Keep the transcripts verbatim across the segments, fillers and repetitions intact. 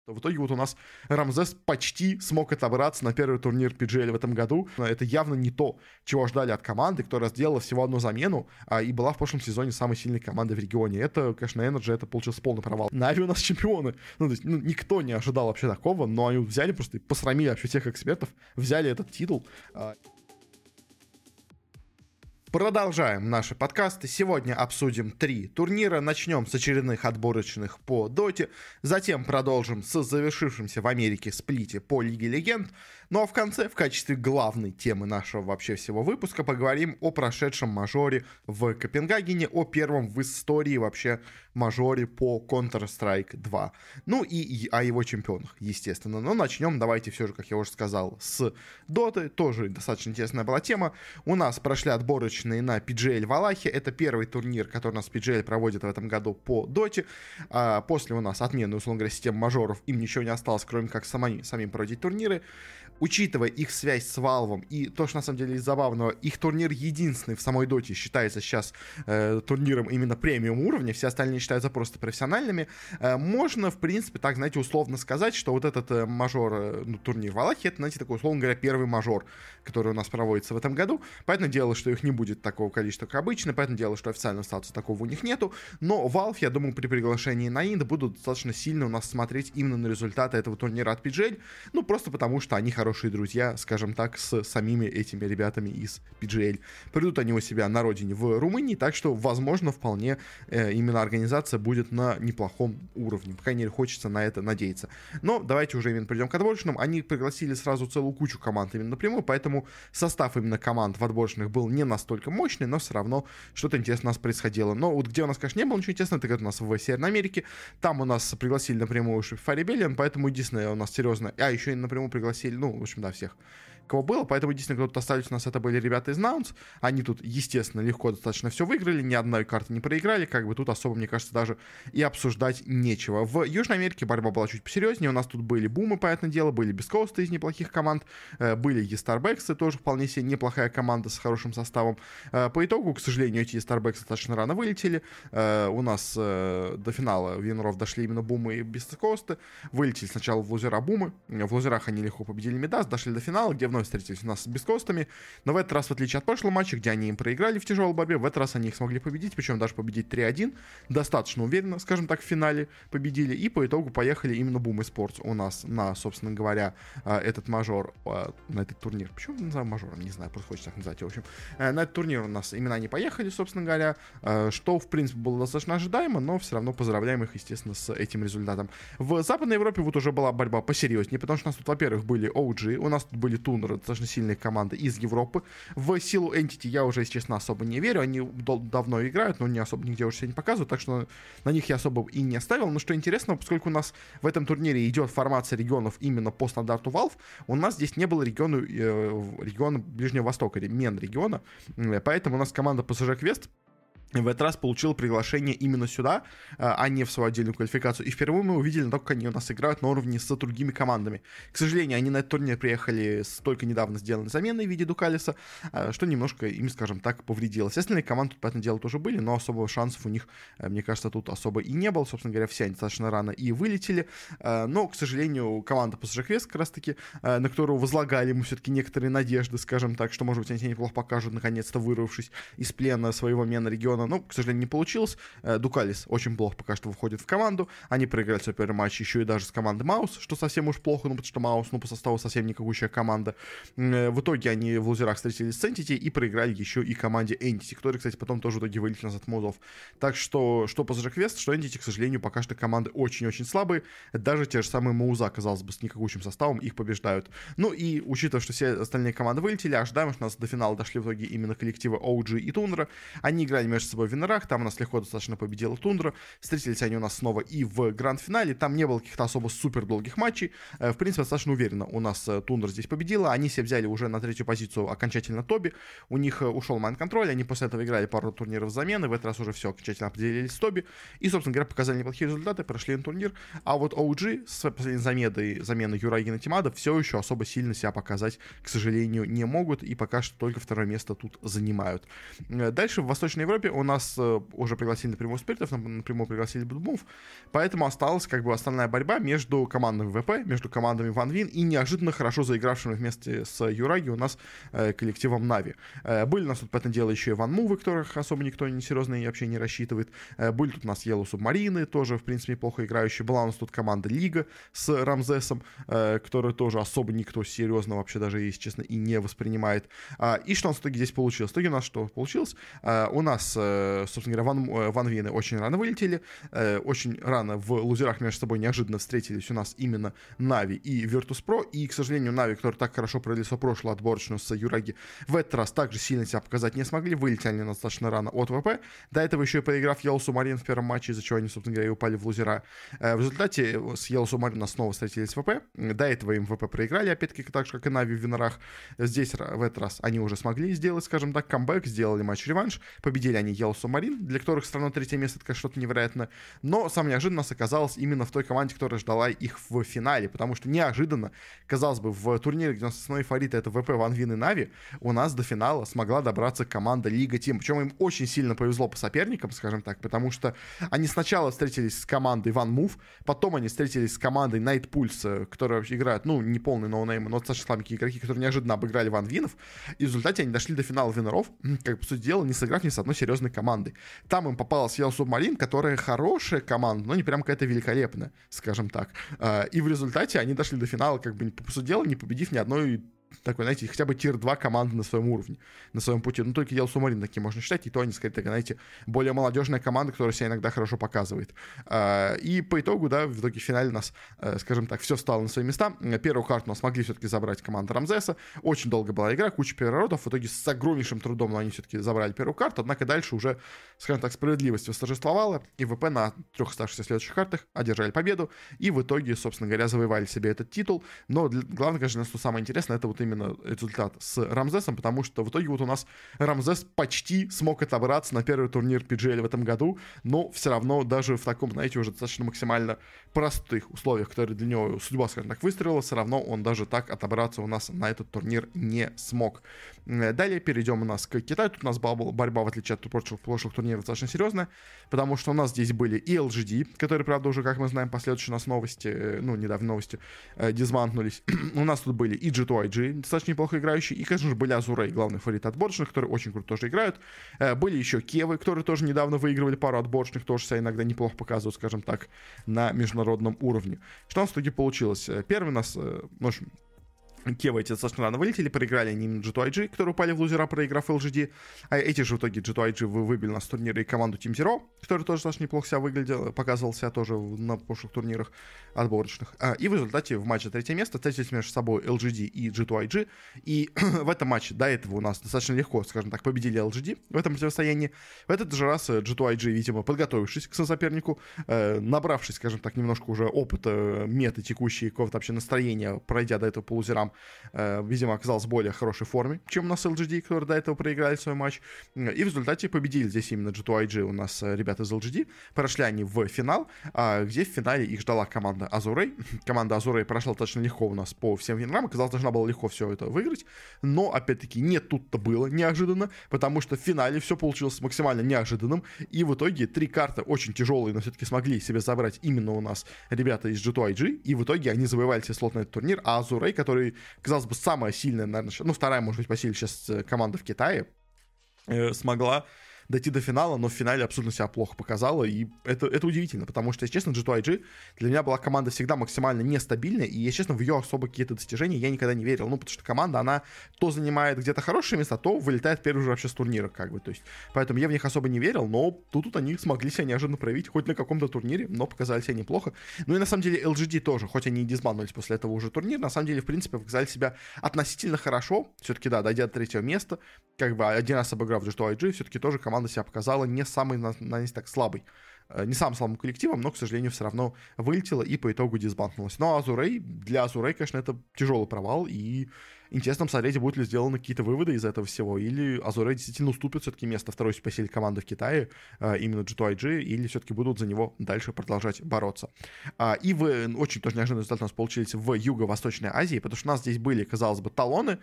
В итоге вот у нас Рамзес почти смог отобраться на первый турнир пи джи эл в этом году. Но это явно не то, чего ждали от команды, которая сделала всего одну замену а, и была в прошлом сезоне самой сильной командой в регионе. Это, конечно, Energy, это получился полный провал. Нави у нас чемпионы. Ну, то есть, ну, никто не ожидал вообще такого, но они взяли просто и посрамили вообще всех экспертов, взяли этот титул. Продолжаем наши подкасты. Сегодня обсудим три турнира. Начнем с очередных отборочных по доте. Затем продолжим с завершившимся в Америке сплите по Лиге Легенд. Ну а в конце, в качестве главной темы нашего вообще всего выпуска, поговорим о прошедшем мажоре в Копенгагене, о первом в истории вообще мажоре по Counter-Strike два. Ну и, и о его чемпионах, естественно. Но начнем, давайте все же, как я уже сказал, с доты. Тоже достаточно интересная была тема. У нас прошли отборочные на пи джи эл Валахе. Это первый турнир, который у нас пи джи эл проводит в этом году по доте. А после у нас отмены, условно говоря, системы мажоров. Им ничего не осталось, кроме как самим, самим проводить турниры. Учитывая их связь с Valve и то, что на самом деле из забавного, их турнир единственный в самой доте считается сейчас э, турниром именно премиум уровня, все остальные считаются просто профессиональными, э, можно, в принципе, так, знаете, условно сказать, что вот этот э, мажор, э, ну, турнир Валахи, это, знаете, такой, условно говоря, первый мажор, который у нас проводится в этом году. Понятное дело, что их не будет такого количества, как обычно, понятное дело, что официального статуса такого у них нету, но Valve, я думаю, при приглашении на Инд будут достаточно сильно у нас смотреть именно на результаты этого турнира от пи джи эл, ну, просто потому что они хорошие друзья, скажем так, с самими этими ребятами из пи джи эл. Придут они у себя на родине в Румынии, так что, возможно, вполне э, именно организация будет на неплохом уровне. По крайней мере, хочется на это надеяться. Но давайте уже именно перейдем к отборочным. Они пригласили сразу целую кучу команд именно напрямую, поэтому состав именно команд в отборочных был не настолько мощный, но все равно что-то интересное у нас происходило. Но вот где у нас, конечно, не было ничего интересного, это где-то у нас в Северной Америке. Там у нас пригласили напрямую Shopify Rebellion, поэтому единственное у нас серьезно... А, еще и напрямую пригласили, ну, в общем, да, всех, кого было, поэтому единственное, кто-то остались у нас, это были ребята из Наунс, они тут, естественно, легко достаточно все выиграли, ни одной карты не проиграли, как бы тут особо, мне кажется, даже и обсуждать нечего. В Южной Америке борьба была чуть посерьезнее, у нас тут были бумы, понятное дело, были бескоусты из неплохих команд, были E-Starbacks, тоже вполне себе неплохая команда с хорошим составом. По итогу, к сожалению, эти E-Starbacks достаточно рано вылетели, у нас до финала Виноров дошли именно бумы и бескоусты, вылетели сначала в лузера бумы, в лузерах они легко победили Мидас, дошли до финала, где вновь встретились у нас с бескостами, но в этот раз, в отличие от прошлого матча, где они им проиграли в тяжелой борьбе, в этот раз они их смогли победить, причем даже победить три один, достаточно уверенно, скажем так, в финале победили, и по итогу поехали именно Boom Esports у нас на, собственно говоря, этот мажор, на этот турнир. Почему я называю мажором? Не знаю, просто хочется так назвать. В общем, на этот турнир у нас именно они поехали, собственно говоря, что, в принципе, было достаточно ожидаемо, но все равно поздравляем их, естественно, с этим результатом. В Западной Европе вот уже была борьба посерьезнее, потому что у нас тут, во-первых, были о джи, у нас тут были Тундра, достаточно сильные команды из Европы. В силу Entity я уже, если честно, особо не верю. Они давно играют, но не особо нигде уже себя не показывают, так что на них я особо и не оставил. Но что интересно, поскольку у нас в этом турнире идет формация регионов именно по стандарту Valve, у нас здесь не было региона, э, региона Ближнего Востока, или мен региона, поэтому у нас команда пэ эс жэ Quest в этот раз получил приглашение именно сюда, а не в свою отдельную квалификацию. И впервые мы увидели, как они у нас играют на уровне с другими командами. К сожалению, они на этот турнир приехали с только недавно сделанной заменой в виде Дукалиса, что немножко им, скажем так, повредило. Все остальные команды тут, понятное дело, тоже были, но особого шансов у них, мне кажется, тут особо и не было. Собственно говоря, все они достаточно рано и вылетели. Но, к сожалению, команда пэ эс жэ Quest, как раз-таки, на которую возлагали мы все-таки некоторые надежды, скажем так, что, может быть, они себя неплохо покажут, наконец-то вырвавшись из плена своего мена региона. Но, к сожалению, не получилось. Дукалис очень плохо пока что выходит в команду. Они проиграли свой первый матч еще и даже с командой Маус, что совсем уж плохо, ну, потому что Маус, ну, по составу совсем никакущая команда. В итоге они в лузерах встретились с Entity и проиграли еще и команде Entity, которая, кстати, потом тоже в итоге вылетела назад от Музов. Так что, что пэ эс жэ Quest, что Entity, к сожалению, пока что команды очень-очень слабые. Даже те же самые Мауза, казалось бы, с никакущим составом их побеждают. Ну и, учитывая, что все остальные команды вылетели, ожидаем, что у нас до финала дошли в итоге именно коллективы о джи и Тундра. Они играли между собой в Винорах, там у нас легко достаточно победила Тундра. Встретились они у нас снова и в гранд-финале. Там не было каких-то особо супер долгих матчей. В принципе, достаточно уверенно у нас Тундра здесь победила. Они себе взяли уже на третью позицию окончательно Тоби. У них ушел майнд-контроль. Они после этого играли пару турниров замены. В этот раз уже все окончательно определились с Тоби. И, собственно говоря, показали неплохие результаты, прошли на турнир. А вот о джи с последней заменой, заменой Юрагина Тимада все еще особо сильно себя показать, к сожалению, не могут. И пока что только второе место тут занимают. Дальше в Восточной Европе у у нас уже пригласили напрямую спиритов, напрямую пригласили Блудмув, поэтому осталась как бы основная борьба между командами ВП, между командами Ванвин и неожиданно хорошо заигравшими вместе с Юраги у нас э, коллективом Нави. Э, были у нас тут, по этому делу, еще и Ванмувы, которых особо никто не серьезно и вообще не рассчитывает. Э, были тут у нас Yellow Submarine, тоже, в принципе, неплохо играющие. Была у нас тут команда Лига с Рамзесом, э, которую тоже особо никто серьезно вообще даже, если честно, и не воспринимает. А, и что у нас в итоге здесь получилось? В итоге у нас что получилось? А, у нас, э, собственно говоря, Ван, Ванвины очень рано вылетели, э, очень рано в лузерах между собой неожиданно встретились у нас именно Нави и Virtus.pro, и, к сожалению, Нави, которые так хорошо провели свою прошлую отборочную с Юраги, в этот раз также сильно себя показать не смогли, вылетели они достаточно рано от ВП, до этого еще и проиграв Yellow Submarine в первом матче, из-за чего они, собственно говоря, и упали в лузера. В результате с Yellow Submarine у нас снова встретились в ВП, до этого им ВП проиграли, опять-таки, так же, как и Нави в Винорах. Здесь, в этот раз, они уже смогли сделать, скажем так, камбэк, сделали матч-реванш, победили они Yellow Submarine, для которых все равно третье место, это, конечно, что-то невероятное, но самое неожиданное у нас оказалось именно в той команде, которая ждала их в финале, потому что неожиданно, казалось бы, в турнире, где у нас основные фавориты это ВП, Ванвин и Нави, у нас до финала смогла добраться команда Лига Тим. Причем им очень сильно повезло по соперникам, скажем так, потому что они сначала встретились с командой OneMove, потом они встретились с командой Night Pulse, которые играют, ну, не полные ноунеймы, но достаточно слабенькие игроки, которые неожиданно обыграли Ванвинов, и в результате они дошли до финала Виноров, как, по сути дела, не сыграв ни с одной серьезной командой. Там им попалась Yellow Submarine, которая хорошая команда, но не прям какая-то великолепная, скажем так. И в результате они дошли до финала, как бы, по сути дела, не победив ни одной такой, знаете, хотя бы тир-два команды на своем уровне, на своем пути. Ну, только Yellow Submarine такие можно считать, и то они, скорее, так, знаете, более молодежная команда, которая себя иногда хорошо показывает. И по итогу, да, в итоге в финале у нас, скажем так, все стало на свои места. Первую карту у нас смогли все-таки забрать команда Рамзеса. Очень долго была игра, куча переворотов. В итоге с огромнейшим трудом, но они все-таки забрали первую карту. Однако дальше уже, скажем так, справедливость восторжествовала, и ВП на трех оставшихся следующих картах одержали победу, и в итоге, собственно говоря, завоевали себе этот титул. Но для, главное, конечно, что самое интересное, это вот именно результат с Рамзесом, потому что в итоге вот у нас Рамзес почти смог отобраться на первый турнир пи джи эл в этом году, но все равно даже в таком, знаете, уже достаточно максимально простых условиях, которые для него судьба, скажем так, выстрелила, все равно он даже так отобраться у нас на этот турнир не смог. Далее перейдем у нас к Китаю. Тут у нас была борьба, в отличие от прошлых, прошлых турниров, достаточно серьезная, потому что у нас здесь были и эл джи ди, которые, правда, уже, как мы знаем, последующие у нас новости, ну, недавно новости, э, дизмантнулись. У нас тут были и джи ту ай джи, достаточно неплохо играющие, и, конечно же, были Азурей, главный фаворит отборочных, которые очень круто тоже играют. Э, были еще Кевы, которые тоже недавно выигрывали пару отборочных, тоже себя иногда неплохо показывают, скажем так, на международном уровне. Что у нас в итоге получилось? Первый у нас, э, в общем, Кевы эти достаточно рано вылетели, проиграли они именно джи ту ай джи, которые упали в лузера, проиграв эл джи ди. А эти же в итоге джи ту ай джи выбили на турнире и команду Team Zero, которая тоже достаточно неплохо себя выглядела, показывал себя тоже на прошлых турнирах отборочных. А, и в результате в матче третье место встретились между собой эл джи ди и джи ту ай джи. И в этом матче до этого у нас достаточно легко, скажем так, победили эл джи ди в этом противостоянии. В этот же раз джи ту ай джи, видимо, подготовившись к сопернику, э, набравшись, скажем так, немножко уже опыта, меты текущей, какого-то вообще настроения, пройдя до этого по лузерам, видимо, оказалась в более хорошей форме, чем у нас эл джи ди, которые до этого проиграли свой матч. И в результате победили здесь именно джи ту ай джи у нас ребята из эл джи ди. Прошли они в финал, где в финале их ждала команда Азурей. Команда Азурей прошла достаточно легко у нас по всем финалам. Казалось, должна была легко все это выиграть. Но, опять-таки, не тут-то было неожиданно, потому что в финале все получилось максимально неожиданным. И в итоге три карты очень тяжелые, но все-таки смогли себе забрать именно у нас ребята из джи ту ай джи. И в итоге они завоевали себе слот на этот турнир. А Азурей, который, казалось бы, самая сильная, наверное, ну, вторая, может быть, по силе сейчас команда в Китае, э, смогла дойти до финала, но в финале абсолютно себя плохо показала, и это, это удивительно, потому что, если честно, джи ту ай джи для меня была команда всегда максимально нестабильная, и, если честно, в ее особо какие-то достижения я никогда не верил, ну, потому что команда, она то занимает где-то хорошие места, то вылетает первый же вообще с турнира, как бы, то есть, поэтому я в них особо не верил, но тут, тут они смогли себя неожиданно проявить, хоть на каком-то турнире, но показали себя неплохо. Ну, и на самом деле эл джи ди тоже, хоть они и дизбаннулись после этого уже турнира, на самом деле, в принципе, показали себя относительно хорошо, все-таки, да, дойдя до третьего места, как бы, один раз обыграв джи ту ай джи, все-таки тоже команда себя показала не самый, наверное, так слабый, не самым слабым коллективом, но, к сожалению, все равно вылетела и по итогу дисбанднулась. Но Азурей, для Азурей, конечно, это тяжелый провал, и интересно посмотреть, будут ли сделаны какие-то выводы из этого всего, или Азурей действительно уступит все-таки место второй по силе команды в Китае, именно джи ту ай джи, или все-таки будут за него дальше продолжать бороться. И в очень тоже неожиданный результат у нас получились в Юго-Восточной Азии, потому что у нас здесь были, казалось бы, талоны,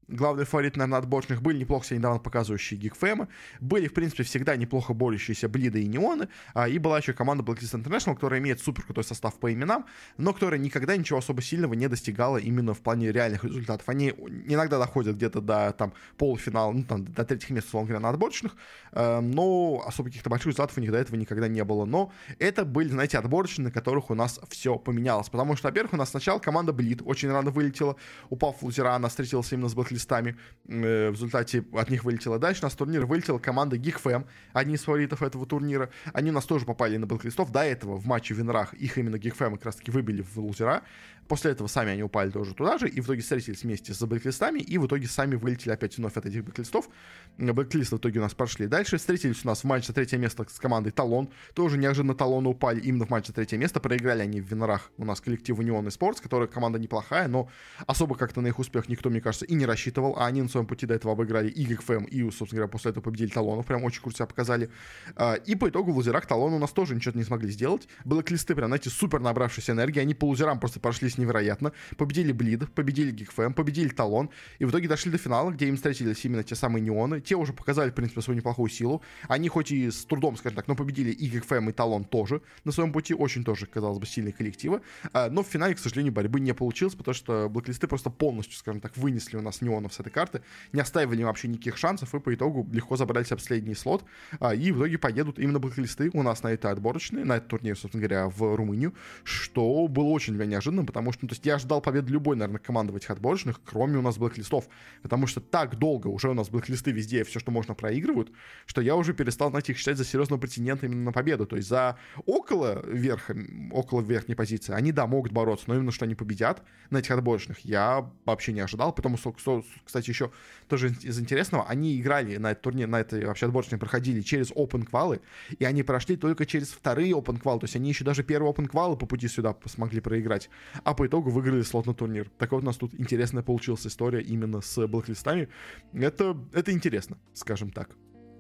главный фаворит, наверное, отборочных, были неплохо себя недавно показывающие Geek.fm, были, в принципе, всегда неплохо борющиеся Блиды и Неоны, а, и была еще команда Blacklist International, которая имеет супер крутой состав по именам, но которая никогда ничего особо сильного не достигала именно в плане реальных результатов. Они иногда доходят где-то до там, полуфинала, ну, там, до третьих мест, условно говоря, на отборочных, э, но особо каких-то больших результатов у них до этого никогда не было. Но это были, знаете, отборочные, на которых у нас все поменялось, потому что, во-первых, у нас сначала команда Блид очень рано вылетела, упав в лузера, она встретилась именно с Blacklist'ами, э, в результате от них вылетела. Дальше у нас турнир вылетела команда Geek.fm, одни из фаворитов этого турнира, они у нас тоже попали на Blacklist'ов, до этого в матче в Винрах их именно Geek.fm как раз таки выбили в лузера. После этого сами они упали тоже туда же, и в итоге встретились вместе с блэклистами, и в итоге сами вылетели опять вновь от этих блэклистов. Блэклисты в итоге у нас прошли дальше. Встретились у нас в матче за третье место с командой Талон. Тоже неожиданно Талоны упали именно в матче за третье место. Проиграли они в Винорах у нас коллективу Neon Sports, которая команда неплохая, но особо как-то на их успех никто, мне кажется, и не рассчитывал. А они на своем пути до этого обыграли и Geek.fm, и, собственно говоря, после этого победили Талонов. Прям очень круто себя показали. И по итогу в лузерах Талоны у нас тоже ничего не смогли сделать. Блэклисты, прям, знаете, супер набравшиеся энергии. Они по лузерам просто прошлись невероятно. Победили Блид, победили Geek.fm, победили Талон, и в итоге дошли до финала, где им встретились именно те самые Неоны. Те уже показали, в принципе, свою неплохую силу. Они хоть и с трудом, скажем так, но победили и Geek.fm, и Талон тоже на своем пути. Очень тоже, казалось бы, сильные коллективы. Но в финале, к сожалению, борьбы не получилось, потому что блэклисты просто полностью, скажем так, вынесли у нас Неонов с этой карты, не оставили им вообще никаких шансов, и по итогу легко забрали себе последний слот. И в итоге поедут именно блэклисты у нас на это отборочные, на этот турнир, собственно говоря, в Румынию, что было очень для меня неожиданно, потому что, ну, то есть я ждал победы любой, наверное, команды в этих отборочных, кроме у нас блэклистов, потому что так долго уже у нас блэклисты везде все, что можно, проигрывают, что я уже перестал, знаете, их считать за серьезного претендента именно на победу. То есть за около верха, около верхней позиции они, да, могут бороться, но именно что они победят на этих отборочных, я вообще не ожидал, потому что, кстати, еще тоже из интересного, они играли на этот турнир, на этой вообще отборочные проходили через open квалы, и они прошли только через вторые open квалы, то есть они еще даже первые open квалы по пути сюда смогли проиграть, а по итогу выиграли слот на турнир. Так вот, у нас тут интересная получилась история именно с блэклистами. Это, это интересно, скажем так.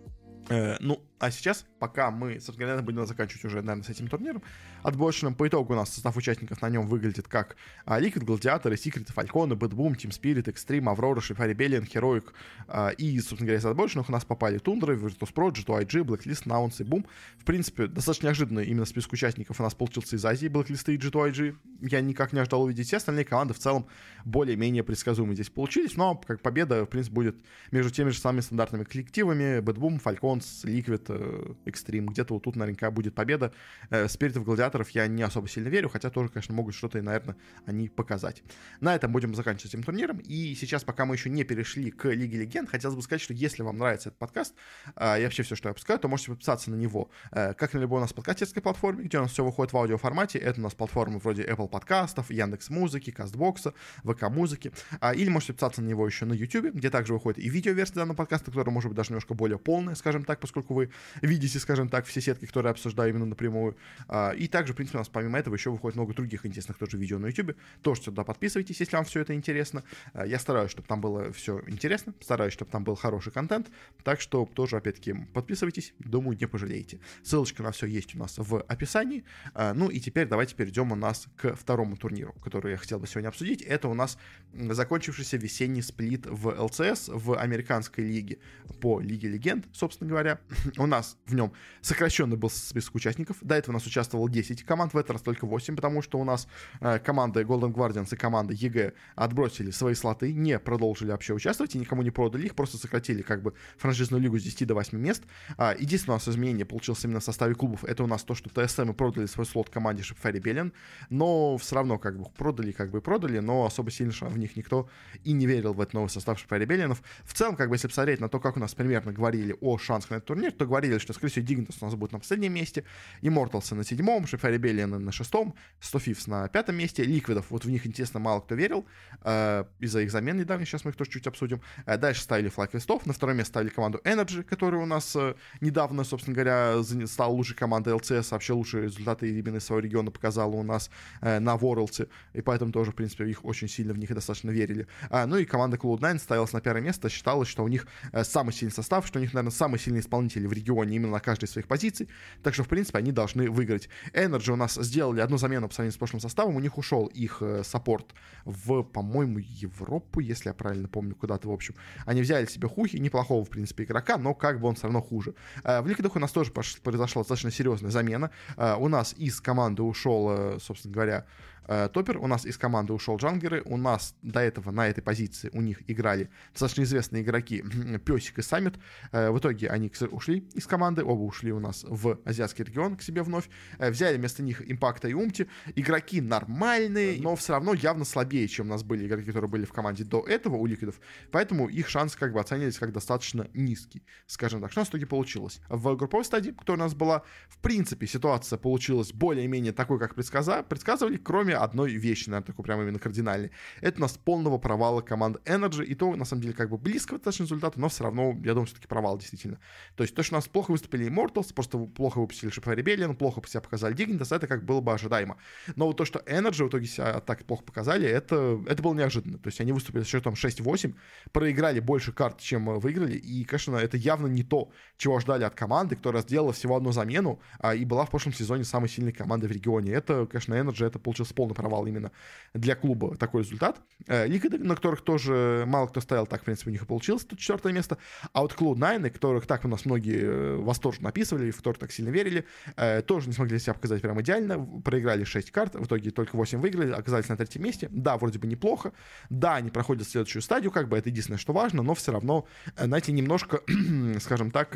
Э, ну, а сейчас, пока мы, собственно говоря, будем заканчивать уже, наверное, с этим турниром отборочным, по итогу у нас состав участников на нем выглядит как а, Liquid, Гладиаторы, Secret, Фальконы, Bad Boom, Team Spirit, Extreme, Аврора, Shifari Rebellion, Heroic, а, и, собственно говоря, из отборочных у нас попали Тундра, Virtus.pro, джи ту ай джи, Blacklist, Nouns и Boom. В принципе, достаточно неожиданно именно список участников у нас получился из Азии, Blacklist и джи ту ай джи. Я никак не ожидал увидеть. Все остальные команды в целом более-менее предсказуемые здесь получились, но как победа, в принципе, будет между теми же самыми стандартными коллективами: Bad Boom, Falcons, Liquid, Extreme. Где-то вот тут наверняка будет победа. Спиритов, Гладиаторов я не особо сильно верю, хотя тоже, конечно, могут что-то, наверное, они показать. На этом будем заканчивать этим турниром. И сейчас, пока мы еще не перешли к Лиге Легенд, хотелось бы сказать, что если вам нравится этот подкаст и вообще все, что я выпускаю, то можете подписаться на него, как на любой у нас подкастерской платформе, где у нас все выходит в аудиоформате. Это у нас платформы вроде Apple подкастов, Яндекс.Музыки, Кастбокса, ВК-музыки. Или можете подписаться на него еще на YouTube, где также выходит и видеоверсия данного подкаста, которая может быть даже немножко более полная, скажем так, поскольку вы видите, скажем так, все сетки, которые я обсуждаю именно напрямую. И также, в принципе, у нас помимо этого еще выходит много других интересных тоже видео на YouTube. Тоже сюда подписывайтесь, если вам все это интересно. Я стараюсь, чтобы там было все интересно, стараюсь, чтобы там был хороший контент. Так что тоже, опять-таки, подписывайтесь, думаю, не пожалеете. Ссылочка на все есть у нас в описании. Ну и теперь давайте перейдем у нас к второму турниру, который я хотел бы сегодня обсудить. Это у нас закончившийся весенний сплит в эл си эс, в американской лиге по Лиге Легенд, собственно говоря. У нас в нем сокращенный был список участников. До этого у нас участвовало десять команд, в этот раз только восемь, потому что у нас э, команда Golden Guardians и команда и джи отбросили свои слоты, не продолжили вообще участвовать и никому не продали их, просто сократили как бы франшизную лигу с десяти до восьми мест. А, единственное у нас изменение получилось именно в составе клубов, это у нас то, что тэ эс эм продали свой слот команде Shifari Rebellion, но все равно как бы продали, как бы продали, но особо сильно в них никто и не верил в этот новый состав Shifari Rebellion. В целом, как бы, если посмотреть на то, как у нас примерно говорили о шансах на этот турнир, то говорили, что, скорее всего, Dignity у нас будет на последнем месте, Immortals на седьмом, Shifari Rebellion на шестом, сто Fifths на пятом месте, Liquidов, вот в них, интересно, мало кто верил, э, из-за их замен недавних, сейчас мы их тоже чуть обсудим. Э, дальше ставили Flag Westов, на второе место ставили команду Energy, которая у нас э, недавно, собственно говоря, стала лучшей командой эл си эс, вообще лучшие результаты именно из своего региона показала у нас э, на Worlds, и поэтому тоже, в принципе, их очень сильно в них достаточно верили. А, ну и команда Cloud найн ставилась на первое место, считалось, что у них э, самый сильный состав, что у них, наверное, самые сильные исполнители в регионе, регионе именно на каждой из своих позиций, так что, в принципе, они должны выиграть. Energy у нас сделали одну замену по сравнению с прошлым составом, у них ушел их э, саппорт в, по-моему, Европу, если я правильно помню, куда-то, в общем. Они взяли себе Хухи, неплохого, в принципе, игрока, но как бы он все равно хуже. Э, в Ликвидах у нас тоже произошла достаточно серьезная замена. Э, у нас из команды ушел, э, собственно говоря, Топпер, у нас из команды ушел Джангеры, у нас до этого на этой позиции у них играли достаточно известные игроки Песик и Саммит. В итоге они ушли из команды, оба ушли у нас в азиатский регион к себе вновь. Взяли вместо них Импакта и Умти. Игроки нормальные, но все равно явно слабее, чем у нас были игроки, которые были в команде до этого у Ликвидов. Поэтому их шансы как бы оценивались как достаточно низкий, скажем так. Что у нас в итоге получилось? В групповой стадии, которая у нас была, в принципе, ситуация получилась более-менее такой, как предсказа- предсказывали, кроме одной вещи, наверное, такой прямо именно кардинальной. Это у нас полного провала команды Energy, и то, на самом деле, как бы близко к точному результату, но все равно, я думаю, все-таки провал, действительно. То есть то, что у нас плохо выступили Immortals, просто плохо выпустили Ship Rebellion, плохо себя показали Dignitas, это как было бы ожидаемо. Но вот то, что Energy в итоге себя так плохо показали, это, это было неожиданно. То есть они выступили с счетом шесть восемь, проиграли больше карт, чем выиграли, и, конечно, это явно не то, чего ждали от команды, которая сделала всего одну замену, а, и была в прошлом сезоне самой сильной командой в регионе. Это, конечно, Energy, это получился полный провал именно для клуба такой результат. Ликвиды, на которых тоже мало кто ставил, так, в принципе, у них и получилось тут четвертое место. А вот клуб Nine, которых так у нас многие восторженно описывали, в которых так сильно верили, тоже не смогли себя показать прям идеально. Проиграли шесть карт, в итоге только восемь выиграли, оказались на третьем месте. Да, вроде бы неплохо. Да, они проходят следующую стадию, как бы это единственное, что важно, но все равно, знаете, немножко, скажем так,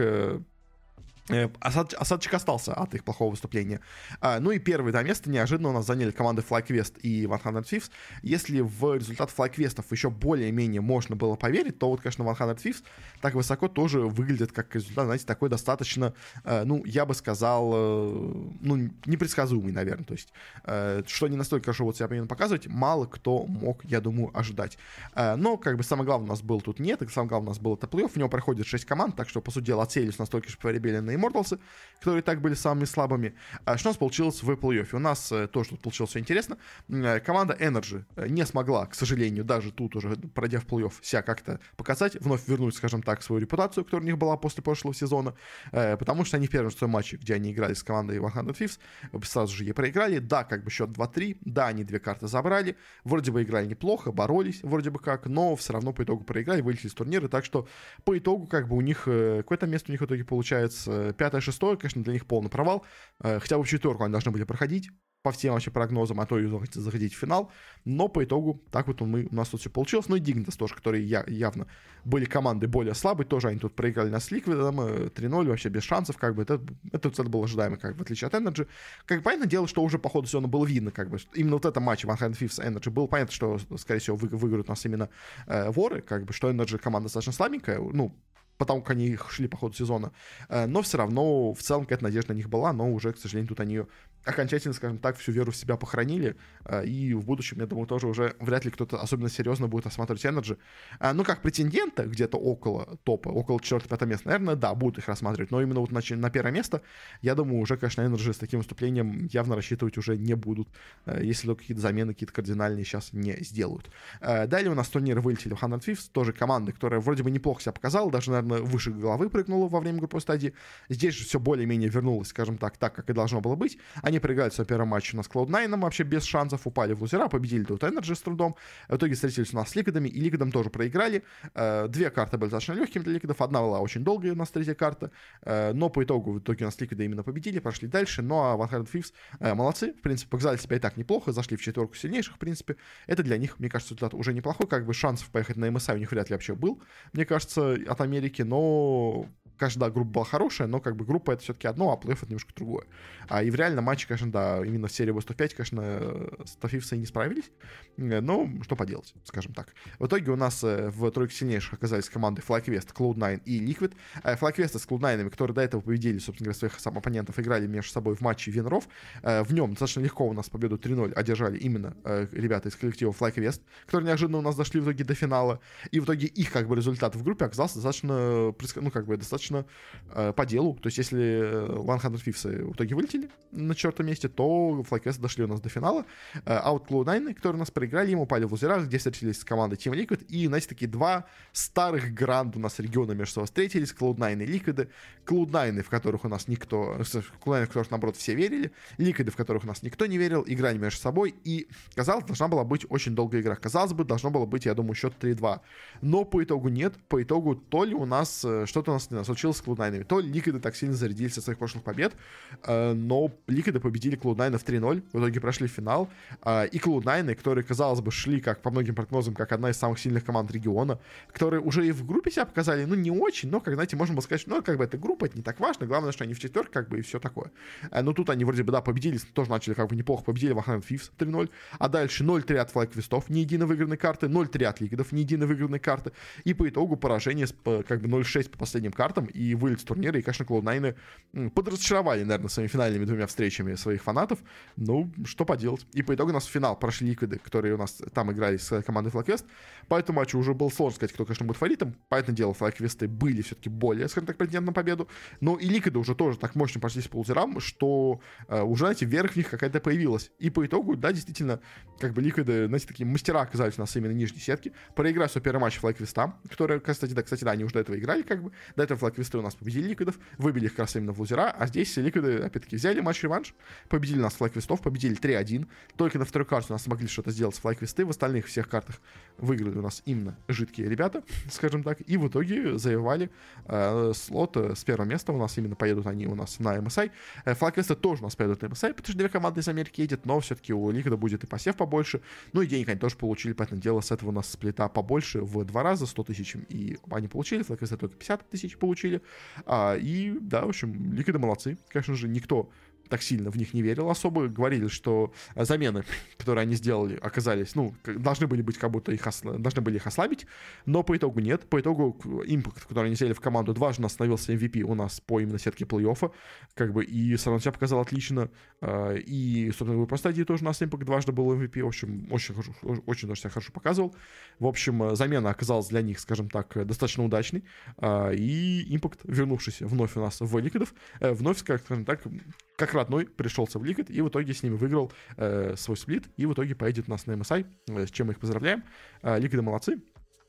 Осад, осадочек остался от их плохого выступления. А, ну и первые два места неожиданно у нас заняли команды FlyQuest и сто Thieves. Если в результат FlyQuest'ов еще более-менее можно было поверить, то вот, конечно, сто Thieves так высоко тоже выглядит как результат, знаете, такой достаточно, э, ну, я бы сказал, э, ну, непредсказуемый, наверное. То есть, э, что не настолько хорошо вот себя именно показывать, мало кто мог, я думаю, ожидать. Э, но, как бы, самое главное у нас было тут нет, и самое главное у нас было это плей-офф, в него проходит шесть команд, так что, по сути дела, отсеялись настолько же Rebellion и Immortals, которые так были самыми слабыми. А что у нас получилось в плей-оффе? У нас э, тоже тут получилось все интересно. Э, команда Energy не смогла, к сожалению, даже тут уже, пройдя в плей-офф, себя как-то показать, вновь вернуть, скажем так, свою репутацию, которая у них была после прошлого сезона, э, потому что они в первом своем матче, где они играли с командой сто Thieves, сразу же ей проиграли. Да, как бы счет два-три, да, они две карты забрали, вроде бы играли неплохо, боролись вроде бы как, но все равно по итогу проиграли, вылетели с турнира, так что по итогу как бы у них, э, какое-то место у них в итоге получается пятое, шестое, конечно, для них полный провал. Хотя бы в четверку они должны были проходить по всем вообще прогнозам, а то и заходить в финал. Но по итогу так вот мы, у нас тут все получилось. Ну и Dignitas тоже, которые я, явно были команды более слабые, тоже они тут проиграли нас с Liquid три ноль, вообще без шансов, как бы это, это, это было ожидаемо, как бы, в отличие от Energy. Как бы понятное дело, что уже по ходу сезона было видно, как бы, именно вот этом матче сто Thieves Energy было понятно, что, скорее всего, вы, выиграют у нас именно э, воры, как бы, что Energy команда достаточно слабенькая, ну, потому как они шли по ходу сезона. Но все равно в целом какая-то надежда на них была, но уже, к сожалению, тут они окончательно, скажем так, всю веру в себя похоронили, и в будущем, я думаю, тоже уже вряд ли кто-то особенно серьезно будет рассматривать Energy. Ну, как претендента где-то около топа, около четвёртого-пятого места, наверное, да, будут их рассматривать, но именно вот на, на первое место, я думаю, уже, конечно, Energy с таким выступлением явно рассчитывать уже не будут, если только какие-то замены, какие-то кардинальные сейчас не сделают. Далее у нас турниры вылетели в сто Thieves, тоже команды, которая вроде бы неплохо себя показала, даже, наверное, выше головы прыгнула во время групповой стадии. Здесь же все более-менее вернулось, скажем так, так, как и должно было быть. Они проиграли свой первый матч у нас с клауд найн, вообще без шансов, упали в лузера, победили тут Energy с трудом. В итоге встретились у нас с Ликвидами, и Ликвидам тоже проиграли. Две карты были достаточно легкими для Ликвидов, одна была очень долгая у нас, третья карта, но по итогу в итоге у нас Ликвиды именно победили, прошли дальше, ну а сто Thieves молодцы, в принципе, показали себя и так неплохо, зашли в четверку сильнейших, в принципе. Это для них, мне кажется, результат уже неплохой, как бы шансов поехать на эм эс ай у них вряд ли вообще был, мне кажется, от Америки, но каждая группа была хорошая, но как бы группа это все-таки одно, а плей-офф это немножко другое. А, и в реальном матче, конечно, да, именно в серии сто пять, конечно, сто Thieves и не справились, но что поделать, скажем так. В итоге у нас в тройке сильнейших оказались команды FlyQuest, клауд найн и Liquid. FlyQuest с клауд найн, которые до этого победили, собственно говоря, своих сам оппонентов, играли между собой в матче Венеров. В нем достаточно легко у нас победу три ноль одержали именно ребята из коллектива FlyQuest, которые неожиданно у нас дошли в итоге до финала. И в итоге их как бы результат в группе оказался достаточно, ну как бы достаточно достаточно э, по делу. То есть, если сто Thieves в итоге вылетели на четвертом месте, то FlyQuest дошли у нас до финала. Э, а вот клоуд найн, которые у нас проиграли, им упали в лузерах, где встретились с командой Team Liquid. И, знаете, такие два старых гранда у нас региона между собой встретились. клоуд найн и Liquid. клоуд найн, в которых у нас никто... клоуд найн, в которых, наоборот, все верили. Liquid, в которых у нас никто не верил. Играли между собой. И, казалось, должна была быть очень долгая игра. Казалось бы, должно было быть, я думаю, счет три-два. Но по итогу нет. По итогу то ли у нас... Что-то у нас не случилось с клоуд найн. То ли Liquid так сильно зарядились от своих прошлых побед. Но Liquid победили клоуд найн в три-ноль. В итоге прошли в финал. И клоуд найн, которые, казалось бы, шли, как по многим прогнозам, как одна из самых сильных команд региона, которые уже и в группе себя показали, ну, не очень, но, как, знаете, можно было сказать, ну, как бы эта группа, это не так важно. Главное, что они в четверке, как бы, и все такое. Но тут они вроде бы, да, победили, тоже начали как бы неплохо, победили сто Thieves три-ноль. А дальше ноль-три от FlyQuest, ни единой выигранной карты, ноль-три от Liquid, ни единой выигранной карты. И по итогу поражение с, как бы, ноль-шесть по последним картам и вылет с турнира. И, конечно, клоуд найн подразочаровали, наверное, своими финальными двумя встречами своих фанатов. Ну, что поделать. И по итогу у нас в финал прошли Liquid, которые у нас там играли с командой FlyQuest. По этому матчу уже было сложно сказать, кто, конечно, будет фаворитом. Понятное дело, FlyQuest были все-таки более, скажем так, претендент на победу. Но и Liquid уже тоже так мощно прошлись по лузерам, что э, уже, знаете, вверх в них какая-то появилась. И по итогу, да, действительно, как бы Liquid, знаете, такие мастера оказались у нас именно нижней сетки. Проиграли свой первый матч FlyQuest, которые, кстати, да, кстати, да, они уже до этого играли, как бы. До этого FlyQuest у нас победили Liquid, выбили их как раз именно в лузера, а здесь Liquid, опять-таки, взяли матч-реванш, победили нас FlyQuest, победили три-один. Только на второй карте у нас смогли что-то сделать с FlyQuest, в остальных всех картах выиграли у нас именно жидкие ребята, скажем так, и в итоге завоевали э, слот э, с первого места. У нас именно поедут они у нас на эм эс ай. Э, FlyQuest тоже у нас поедут на эм эс ай, потому что две команды из Америки едет, но все-таки у Liquid будет и посев побольше. Ну и денег они тоже получили, поэтому дело с этого у нас сплита побольше в два раза, сто тысяч, и они получили, FlyQuest только пятьдесят тысяч получили. А, и да, в общем, Liquid молодцы. Конечно же, никто так сильно в них не верил особо. Говорили, что замены, которые они сделали, оказались, ну, должны были быть, как будто их осла... должны были их ослабить, но по итогу нет. По итогу импакт, который они взяли в команду, дважды становился эм ви пи у нас по именно сетке плей-оффа, как бы, и все равно себя показал отлично. И, собственно, в просто один тоже у нас импакт дважды был эм ви пи, в общем, очень, хорошо, очень даже себя хорошо показывал. В общем, замена оказалась для них, скажем так, достаточно удачной, и импакт, вернувшийся вновь у нас в Liquid, вновь, скажем так, как родной, пришелся в Liquid, и в итоге с ними выиграл э, свой сплит, и в итоге поедет у нас на эм эс ай, э, с чем мы их поздравляем. Э, Liquid молодцы.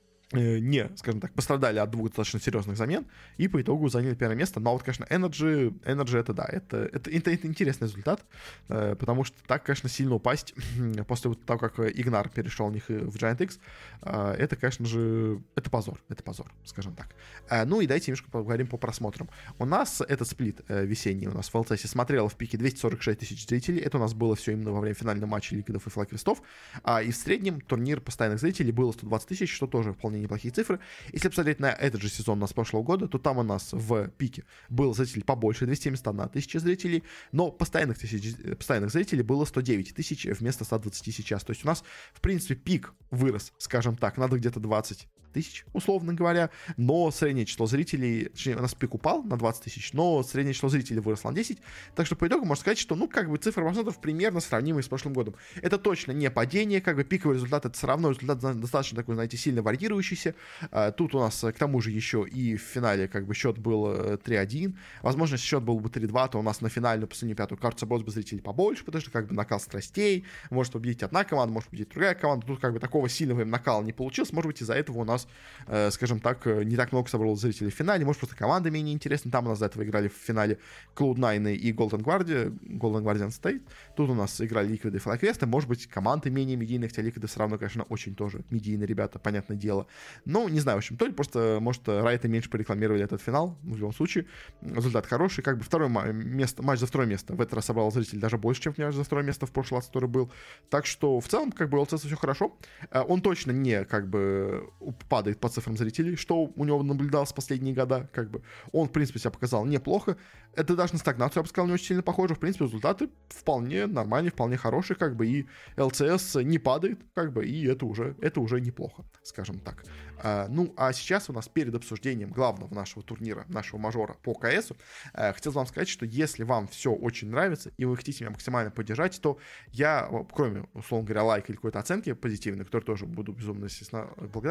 Не, скажем так, пострадали от двух достаточно серьезных замен и по итогу заняли первое место. Но вот, конечно, Energy, Energy это да, это, это, это, это интересный результат, э, потому что так, конечно, сильно упасть после того, как Игнар перешел у них в Giant X, э, это, конечно же, это позор, это позор, скажем так. Э, ну и дайте немножко поговорим по просмотрам. У нас этот сплит э, весенний у нас в эл си эс смотрело в пике двести сорок шесть тысяч зрителей. Это у нас было все именно во время финального матча Liquid и FlyQuest. А, и в среднем турнир постоянных зрителей было сто двадцать тысяч, что тоже вполне неплохие цифры. Если посмотреть на этот же сезон у нас прошлого года, то там у нас в пике было зрителей побольше, двести семьдесят одна тысяча зрителей, но постоянных, тысяч, постоянных зрителей было сто девять тысяч вместо ста двадцати сейчас. То есть у нас, в принципе, пик вырос, скажем так, надо где-то двадцать тысяч, условно говоря, но среднее число зрителей, точнее, у нас пик упал на двадцать тысяч, но среднее число зрителей выросло на десять, так что по итогу можно сказать, что, ну, как бы цифры просмотров примерно сравнимые с прошлым годом. Это точно не падение, как бы пиковый результат, это все равно результат достаточно такой, знаете, сильно варьирующийся. Тут у нас, к тому же, еще и в финале, как бы, счет был три-один, возможно, если счет был бы три-два, то у нас на финальную, последнюю пятую карту собралось бы зрителей побольше, потому что, как бы, накал страстей, может победить одна команда, может победить другая команда, тут, как бы, такого сильного накала не получилось, может быть, из-за этого у нас, скажем так, не так много собралось зрителей в финале, может, просто команда менее интересна. Там у нас до этого играли в финале клоуд найн и Golden Guardian, Golden Guardian State. Тут у нас играли Liquid и FlyQuest. Может быть, команды менее медийные, хотя Liquid все равно, конечно, очень тоже медийные ребята, понятное дело. Но, не знаю, в общем, то ли просто, может, Riot меньше порекламировали этот финал. В любом случае, результат хороший. Как бы второе место, матч за второе место в этот раз собрал зрителей даже больше, чем матч за второе место в прошлый раз, который был. Так что, в целом, как бы, у эл си эс все хорошо. Он точно не, как бы, падает по цифрам зрителей, что у него наблюдалось в последние года, как бы. Он, в принципе, себя показал неплохо. Это даже на стагнацию, я бы сказал, не очень сильно похоже. В принципе, результаты вполне нормальные, вполне хорошие, как бы, и эл си эс не падает, как бы, и это уже, это уже неплохо, скажем так. А, ну, а сейчас у нас перед обсуждением главного нашего турнира, нашего мажора по КСу, а, хотел вам сказать, что если вам все очень нравится, и вы хотите меня максимально поддержать, то я, кроме, условно говоря, лайка или какой-то оценки позитивной, которой тоже буду безумно, естественно, благодарен,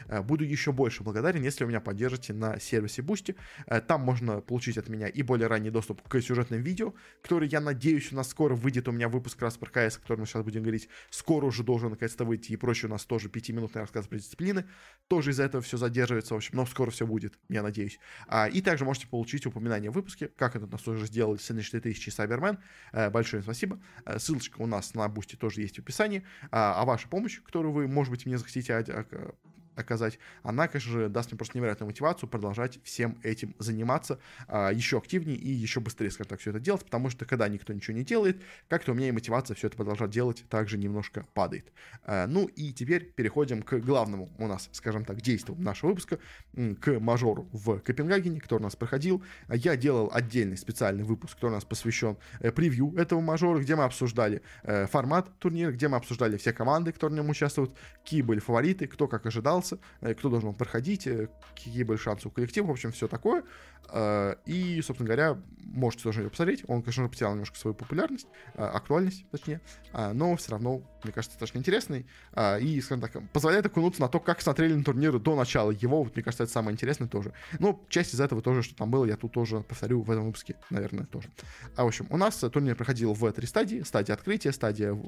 Буду еще больше благодарен, если вы меня поддержите на сервисе Boosty. Там можно получить от меня и более ранний доступ к сюжетным видео, который, я надеюсь, у нас скоро выйдет. У меня выпуск раз про КС, о котором мы сейчас будем говорить, скоро уже должен наконец-то выйти. И прочее у нас тоже пятиминутный рассказ про дисциплины. Тоже из-за этого все задерживается, в общем, но скоро все будет, я надеюсь. И также можете получить упоминание в выпуске, как это у нас уже сделали с эн четыре тысячи и Cyberman. Большое спасибо. Ссылочка у нас на Boosty тоже есть в описании. А ваша помощь, которую вы, может быть, мне захотите оказать, она, конечно же, даст мне просто невероятную мотивацию продолжать всем этим заниматься а, еще активнее и еще быстрее, скажем так, все это делать, потому что когда никто ничего не делает, как-то у меня и мотивация все это продолжать делать также немножко падает. А, ну и теперь переходим к главному у нас, скажем так, действию нашего выпуска, к мажору в Копенгагене, который у нас проходил. Я делал отдельный специальный выпуск, который у нас посвящен э, превью этого мажора, где мы обсуждали э, формат турнира, где мы обсуждали все команды, которые в нем участвуют, какие были фавориты, кто как ожидался, кто должен проходить, какие были шансы у коллектива, в общем, все такое. И, собственно говоря, можете тоже его посмотреть. Он, конечно же, потерял немножко свою популярность, актуальность, точнее, но все равно, мне кажется, достаточно интересный и, скажем так, позволяет окунуться на то, как смотрели на турнир до начала его. Вот, мне кажется, это самое интересное тоже. Но часть из этого тоже, что там было, я тут тоже повторю в этом выпуске, наверное, тоже. А, в общем, у нас турнир проходил в три стадии. Стадия открытия, стадия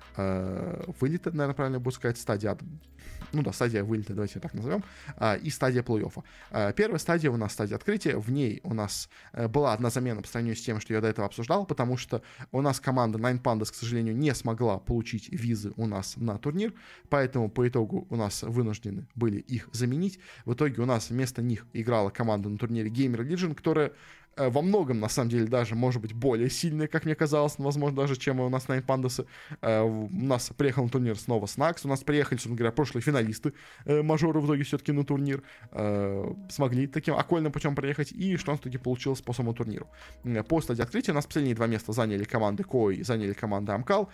э, вылета, наверное, правильно будет сказать, стадия, ну да, стадия вылета, давайте так назовем, и стадия плей-оффа. Первая стадия у нас стадия открытия. В ней у нас была одна замена по сравнению с тем, что я до этого обсуждал, потому что у нас команда Nine Pandas, к сожалению, не смогла получить визы у нас на турнир, поэтому по итогу у нас вынуждены были их заменить. В итоге у нас вместо них играла команда на турнире Gamer Legion, которая во многом, на самом деле, даже, может быть, более сильная, как мне казалось, возможно, даже, чем у нас Nine Pandas. У нас приехал на турнир снова Снакс, у нас приехали, собственно говоря, прошлые финалисты мажора в итоге все-таки на турнир, смогли таким окольным путем приехать, и что у нас в итоге получилось по самому турниру. По стадии открытия у нас последние два места заняли команды Кой, заняли команды Амкал.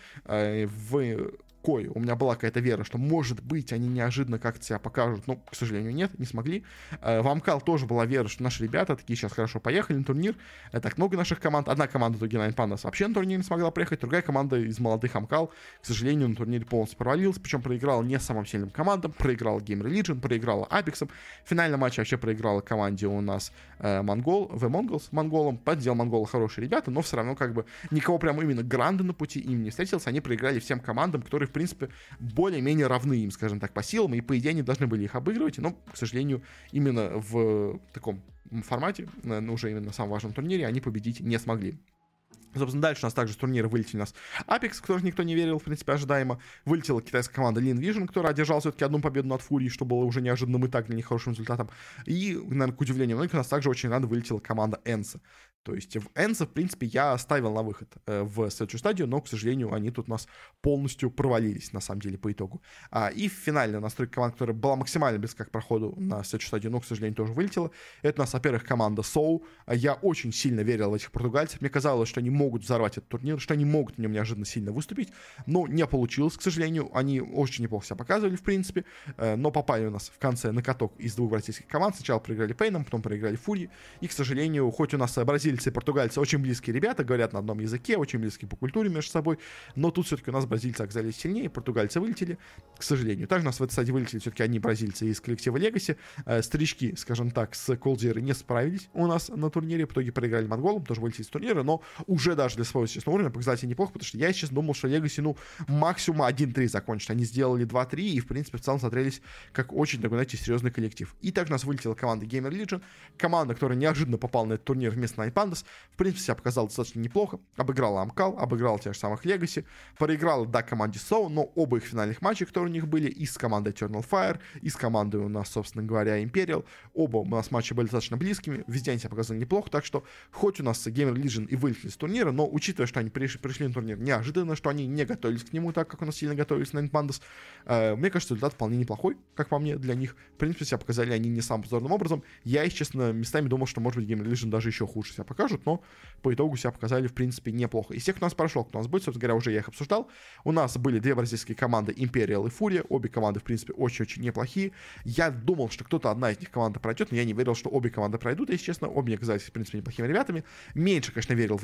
В Кой у меня была какая-то вера, что, может быть, они неожиданно как-то себя покажут, но, к сожалению, нет, не смогли. В Амкал тоже была вера, что наши ребята такие сейчас хорошо поехали на турнир. Так много наших команд. Одна команда в итоге Nine Pandas вообще на турнир не смогла приехать, другая команда из молодых Амкал, к сожалению, на турнире полностью провалилась, причем проиграла не самым сильным командам, проиграла Gamer Legion, проиграла Апексом. В финальном матче вообще проиграла команде у нас э, Монгол, The Mongols, Монголом. Поддел Монгола хорошие ребята, но все равно как бы никого прямо именно гранда на пути им не встретился. Они проиграли всем командам, которые, в принципе, более-менее равны им, скажем так, по силам, и по идее они должны были их обыгрывать, но, к сожалению, именно в таком формате, уже именно на самом важном турнире, они победить не смогли. Собственно, дальше у нас также с турнира вылетели у нас Apex, в которых никто не верил, в принципе, ожидаемо. Вылетела китайская команда Lean Vision, которая одержала все-таки одну победу над Фурией, что было уже неожиданным и так для них хорошим результатом. И, наверное, к удивлению многих, у нас также очень рано вылетела команда Энса. То есть в Энса, в принципе, я ставил на выход э, в следующую стадию, но, к сожалению, они тут у нас полностью провалились, на самом деле, по итогу. А, и финальная настройка команд, которая была максимально близка к проходу на следующую стадию, но, к сожалению, тоже вылетела. Это у нас, во-первых, команда Соу. Я очень сильно верил в этих португальцев. Мне казалось, что они могут взорвать этот турнир, что они могут в нем неожиданно сильно выступить, но не получилось, к сожалению. Они очень неплохо себя показывали, в принципе, э, но попали у нас в конце на каток из двух бразильских команд. Сначала проиграли Пейном, потом проиграли Фури. И, к сожалению, хоть у нас бразильцы и португальцы очень близкие ребята, говорят на одном языке, очень близкие по культуре между собой, но тут все-таки у нас бразильцы оказались сильнее, португальцы вылетели, к сожалению. Также у нас в этой стадии вылетели все-таки одни бразильцы из коллектива Legacy. Э, старички, скажем так, с Колдзерой не справились у нас на турнире, в итоге проиграли Монголам, тоже вылетели из турнира, но уже даже для своего честного уровня показатели неплохо, потому что я, честно, думал, что Legacy, ну, максимум один-три закончит. Они сделали два-три и, в принципе, в целом смотрелись как очень, такой, знаете, серьезный коллектив. И также у нас вылетела команда Gamer Legion, команда, которая неожиданно попала на этот турнир вместо Nine Pandas. В принципе, себя показала достаточно неплохо. Обыграла Амкал, обыграла тех же самых Legacy, проиграла, да, команде Соу, но оба их финальных матча, которые у них были, и с командой Eternal Fire, и с командой у нас, собственно говоря, Imperial, оба у нас матчи были достаточно близкими, везде они себя показали неплохо, так что хоть у нас Gamer Legion и вылетели с турнира, но учитывая, что они пришли, пришли на турнир неожиданно, что они не готовились к нему так, как у нас сильно готовились на Nine Pandas, э, мне кажется, результат вполне неплохой, как по мне, для них. В принципе, себя показали они не самым позорным образом. Я, если честно, местами думал, что, может быть, Gamer Legion даже еще хуже себя покажут, но по итогу себя показали, в принципе, неплохо. Из тех, кто у нас прошел, кто у нас будет, собственно говоря, уже я их обсуждал. У нас были две бразильские команды, Imperial и Furia. Обе команды, в принципе, очень-очень неплохие. Я думал, что кто-то одна из них команда пройдет, но я не верил, что обе команды пройдут, если честно. Обе мне казались, в принципе, неплохими ребятами. Меньше, конечно, верил в Imperial,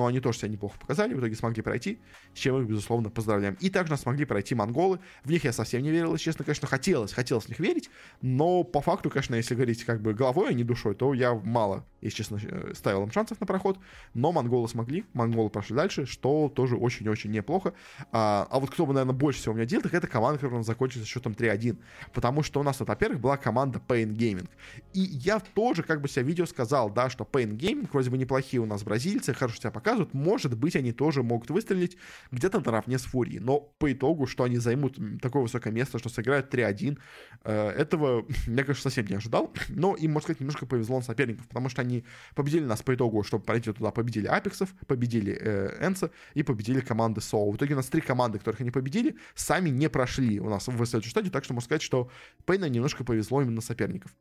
но они тоже себя неплохо показали, в итоге смогли пройти, с чем их, безусловно, поздравляем. И также нас смогли пройти монголы, в них я совсем не верил, если честно, конечно, хотелось, хотелось в них верить, но по факту, конечно, если говорить как бы головой, а не душой, то я мало, если честно, ставил им шансов на проход, но монголы смогли, монголы прошли дальше, что тоже очень-очень неплохо. А, а вот кто бы, наверное, больше всего у меня делал, так это команда, которая закончилась счетом три один, потому что у нас, вот, во-первых, была команда Pain Gaming, и я тоже как бы себя видео сказал, да, что Pain Gaming, вроде бы неплохие у нас бразильцы, хорошо себя показывают, может быть, они тоже могут выстрелить где-то наравне с Фурией, но по итогу, что они займут такое высокое место, что сыграют три один, э, этого я, конечно, совсем не ожидал, но им, можно сказать, немножко повезло на соперников, потому что они победили нас по итогу, чтобы пройти туда, победили Апексов, победили э, Энса и победили команды Соу. В итоге у нас три команды, которых они победили, сами не прошли у нас в следующую стадию, так что можно сказать, что Пейна немножко повезло именно соперников.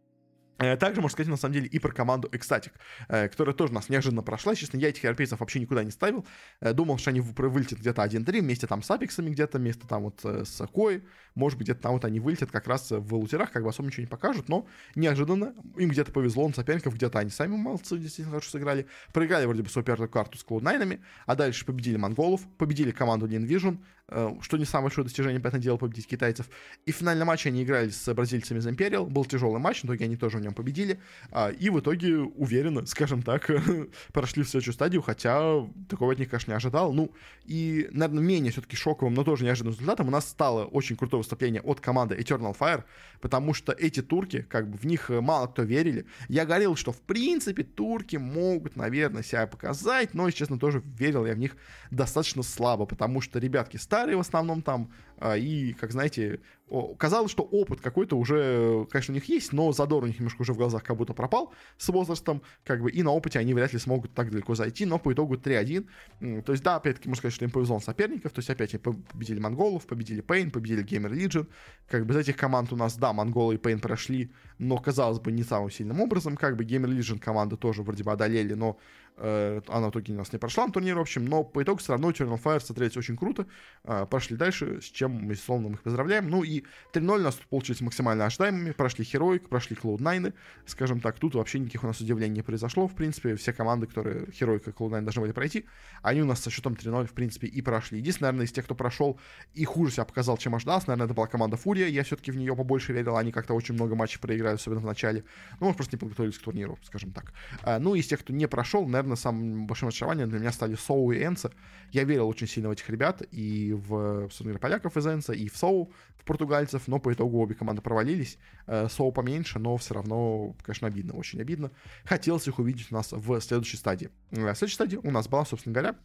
Также, можно сказать, на самом деле, и про команду Ecstatic, которая тоже нас неожиданно прошла. Честно, я этих европейцев вообще никуда не ставил. Думал, что они вылетят где-то один три, вместе там с Апексами где-то, вместе там вот с Кой. Может быть, где-то там вот они вылетят как раз в лутерах, как бы особо ничего не покажут, но неожиданно им где-то повезло на соперников, где-то они сами молодцы, действительно хорошо сыграли. Проиграли вроде бы свою первую карту с клоуд найнами, а дальше победили монголов, победили команду Lean Vision, что не самое большое достижение, понятное дело, победить китайцев. И в финальном матче они играли с бразильцами из Imperial, был тяжелый матч, в итоге они тоже в нем победили, и в итоге уверенно, скажем так, прошли в следующую стадию, хотя такого от них, конечно, не ожидал. Ну, и, наверное, менее все-таки шоковым, но тоже неожиданным результатом у нас стало очень крутое выступление от команды Eternal Fire, потому что эти турки, как бы в них мало кто верили. Я говорил, что в принципе турки могут, наверное, себя показать, но, если честно, тоже верил я в них достаточно слабо, потому что ребятки старые в основном там, и, как знаете, казалось, что опыт какой-то уже, конечно, у них есть, но задор у них немножко уже в глазах как будто пропал с возрастом, как бы, и на опыте они вряд ли смогут так далеко зайти, но по итогу три один. То есть, да, опять-таки, можно сказать, что им повезло на соперников, то есть, опять, они победили монголов, победили Pain, победили Gamer Legion, как бы, из этих команд у нас, да, монголы и Pain прошли, но, казалось бы, не самым сильным образом, как бы, Gamer Legion команду тоже вроде бы одолели, но э, она в итоге у нас не прошла на турнире, в общем, но по итогу все равно Eternal Fire смотрелись очень круто, э, прошли дальше, с чем мы, безусловно, их поздравляем. Ну и три ноль у нас получились максимально ожидаемыми, прошли Heroic, прошли клоуд найн, скажем так, тут вообще никаких у нас удивлений не произошло, в принципе, все команды, которые Heroic и клоуд найн должны были пройти, они у нас со счетом три ноль, в принципе, и прошли. Единственное, наверное, из тех, кто прошел и хуже себя показал, чем ожидалось, наверное, это была команда Фурия, я все-таки в нее побольше верил, они как-то очень много матчей проиграли, особенно в начале, ну, может, просто не подготовились к турниру, скажем так. А, ну, из тех, кто не прошел, наверное, самым большим разочарованием для меня стали Соу и Энса. Я верил очень сильно в этих ребят, и в, собственно, поляков из Энса, и в Соу, в португальцев, но по итогу обе команды провалились. Соу поменьше, но все равно, конечно, обидно, очень обидно. Хотелось их увидеть у нас в следующей стадии. В следующей стадии у нас была, собственно говоря,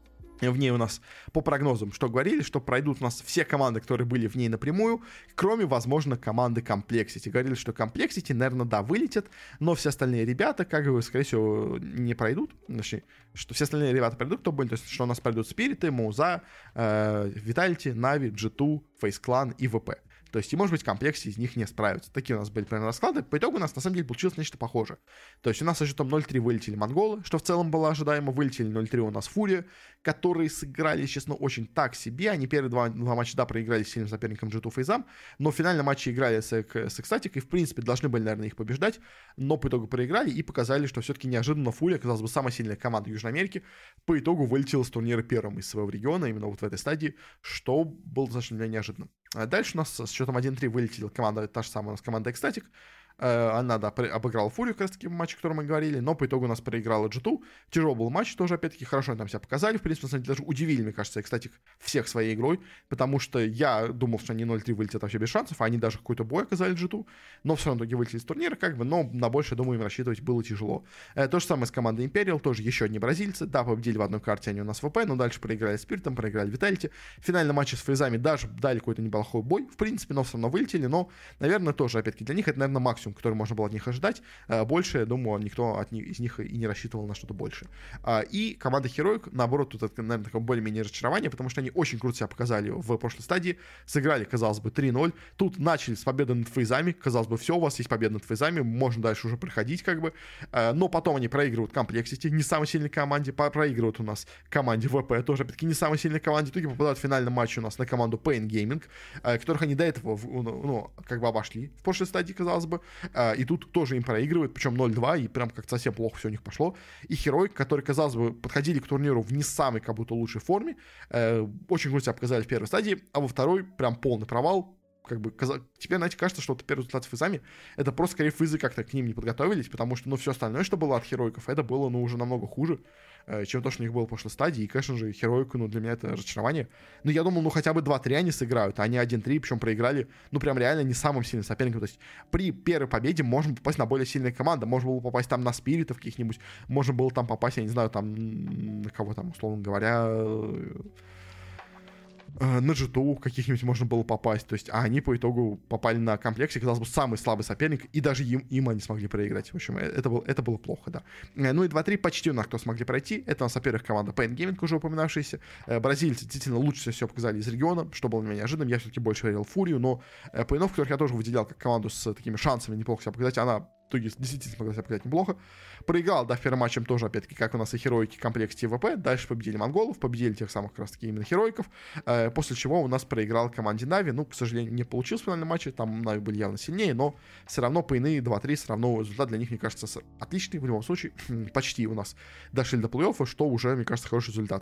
в ней у нас, по прогнозам, что говорили, что пройдут у нас все команды, которые были в ней напрямую, кроме, возможно, команды Complexity. Говорили, что Complexity, наверное, да, вылетят, но все остальные ребята, как бы, скорее всего, не пройдут. Точнее, что все остальные ребята пройдут, кто были, то есть, что у нас пройдут Спириты, Моуза, э, Vitality, Нави, джи ту, Face Clan и ви пи. То есть, и, может быть, в комплекте из них не справятся. Такие у нас были примерно расклады. По итогу у нас, на самом деле, получилось нечто похожее. То есть, у нас со счетом ноль три вылетели монголы, что в целом было ожидаемо. Вылетели ноль три у нас Фурия, которые сыграли, честно, очень так себе. Они первые два, два матча, да, проиграли с сильным соперником джи ту Фейзам, но в финальном матче играли с, с Ecstatic, и, в принципе, должны были, наверное, их побеждать, но по итогу проиграли и показали, что все-таки неожиданно Фурия, казалось бы, самая сильная команда Южной Америки, по итогу вылетела с турнира первым из своего региона, именно вот в этой стадии, что было достаточно для меня неожиданно. Дальше у нас с счетом один три вылетела команда, та же самая у нас команда Ecstatic. Она, да, обыграла Фурию, как раз таки, в матче, о котором мы говорили, но по итогу у нас проиграла джи ту. Тяжелый был матч, тоже, опять-таки, хорошо они там себя показали. В принципе, на самом деле, даже удивили, мне кажется, Ecstatic всех своей игрой, потому что я думал, что они ноль три вылетят вообще без шансов, а они даже какой-то бой оказали джи ту, но все равно в итоге вылетели из турнира, как бы, но на больше, думаю, им рассчитывать было тяжело. То же самое с командой Imperial, тоже еще одни бразильцы, да, победили в одной карте они у нас в ВП, но дальше проиграли Спиритом, проиграли Vitality. В финальном матче с Фейзами даже дали какой-то неплохой бой, в принципе, но все равно вылетели, но, наверное, тоже, опять-таки, для них это, наверное, максимум, который можно было от них ожидать. Больше, я думаю, никто от них, из них и не рассчитывал на что-то больше. И команда Heroic, наоборот, тут это, наверное, такое более-менее разочарование, потому что они очень круто себя показали в прошлой стадии. Сыграли, казалось бы, три ноль. Тут начали с победы над Фейзами. Казалось бы, все, у вас есть победа над Фейзами, можно дальше уже проходить, как бы. Но потом они проигрывают Complexity, не самой сильной команде. Проигрывают у нас команде ви пи, тоже, опять-таки, не самой сильной команде. В итоге попадают в финальном матче у нас на команду Pain Gaming, которых они до этого, ну, как бы обошли в прошлой стадии, казалось бы. и тут тоже им проигрывают, причем ноль-два, и прям как-то совсем плохо все у них пошло. И Heroic, которые, казалось бы, подходили к турниру в не самой как будто лучшей форме, очень круто себя показали в первой стадии, а во второй прям полный провал. Как бы, теперь, знаете, кажется, что вот первый результат с фейзами, это просто, скорее, фейзы как-то к ним не подготовились, потому что, ну, все остальное, что было от Херойков, это было, ну, уже намного хуже, э, чем то, что у них было в прошлой стадии, и, конечно же, Херойку, ну, для меня это разочарование. Ну, я думал, ну, хотя бы два-три они сыграют, а они один-три, причем проиграли, ну, прям реально не самым сильным соперником, то есть при первой победе можно попасть на более сильные команды, можно было попасть там на спиритов каких-нибудь, можно было там попасть, я не знаю, там, на кого там, условно говоря... на джиту каких-нибудь можно было попасть, то есть, а они по итогу попали на комплексе, казалось бы, самый слабый соперник, и даже им, им они смогли проиграть. В общем, это было, это было плохо, да. Ну и два-три почти у нас кто смогли пройти. Это у нас, во-первых, команда Pain Gaming, уже упоминавшаяся. Бразильцы действительно лучше всего показали из региона, что было для меня неожиданным. Я все-таки больше верил в Фурию, но Pain'ов, которых я тоже выделял как команду с такими шансами неплохо себя показать, она в итоге действительно смогла себя показать неплохо. Проиграл, да, в первом матче тоже, опять-таки, как у нас и Херойки, комплекс ТВП. Дальше победили монголов, победили тех самых, как раз-таки, именно Херойков. Э, после чего у нас проиграл команде Нави. Ну, к сожалению, не получилось в финальном матче. Там Нави были явно сильнее, но все равно Пейны два-три, все равно результат для них, мне кажется, отличный. В любом случае, почти у нас дошли до плей-оффа, что уже, мне кажется, хороший результат.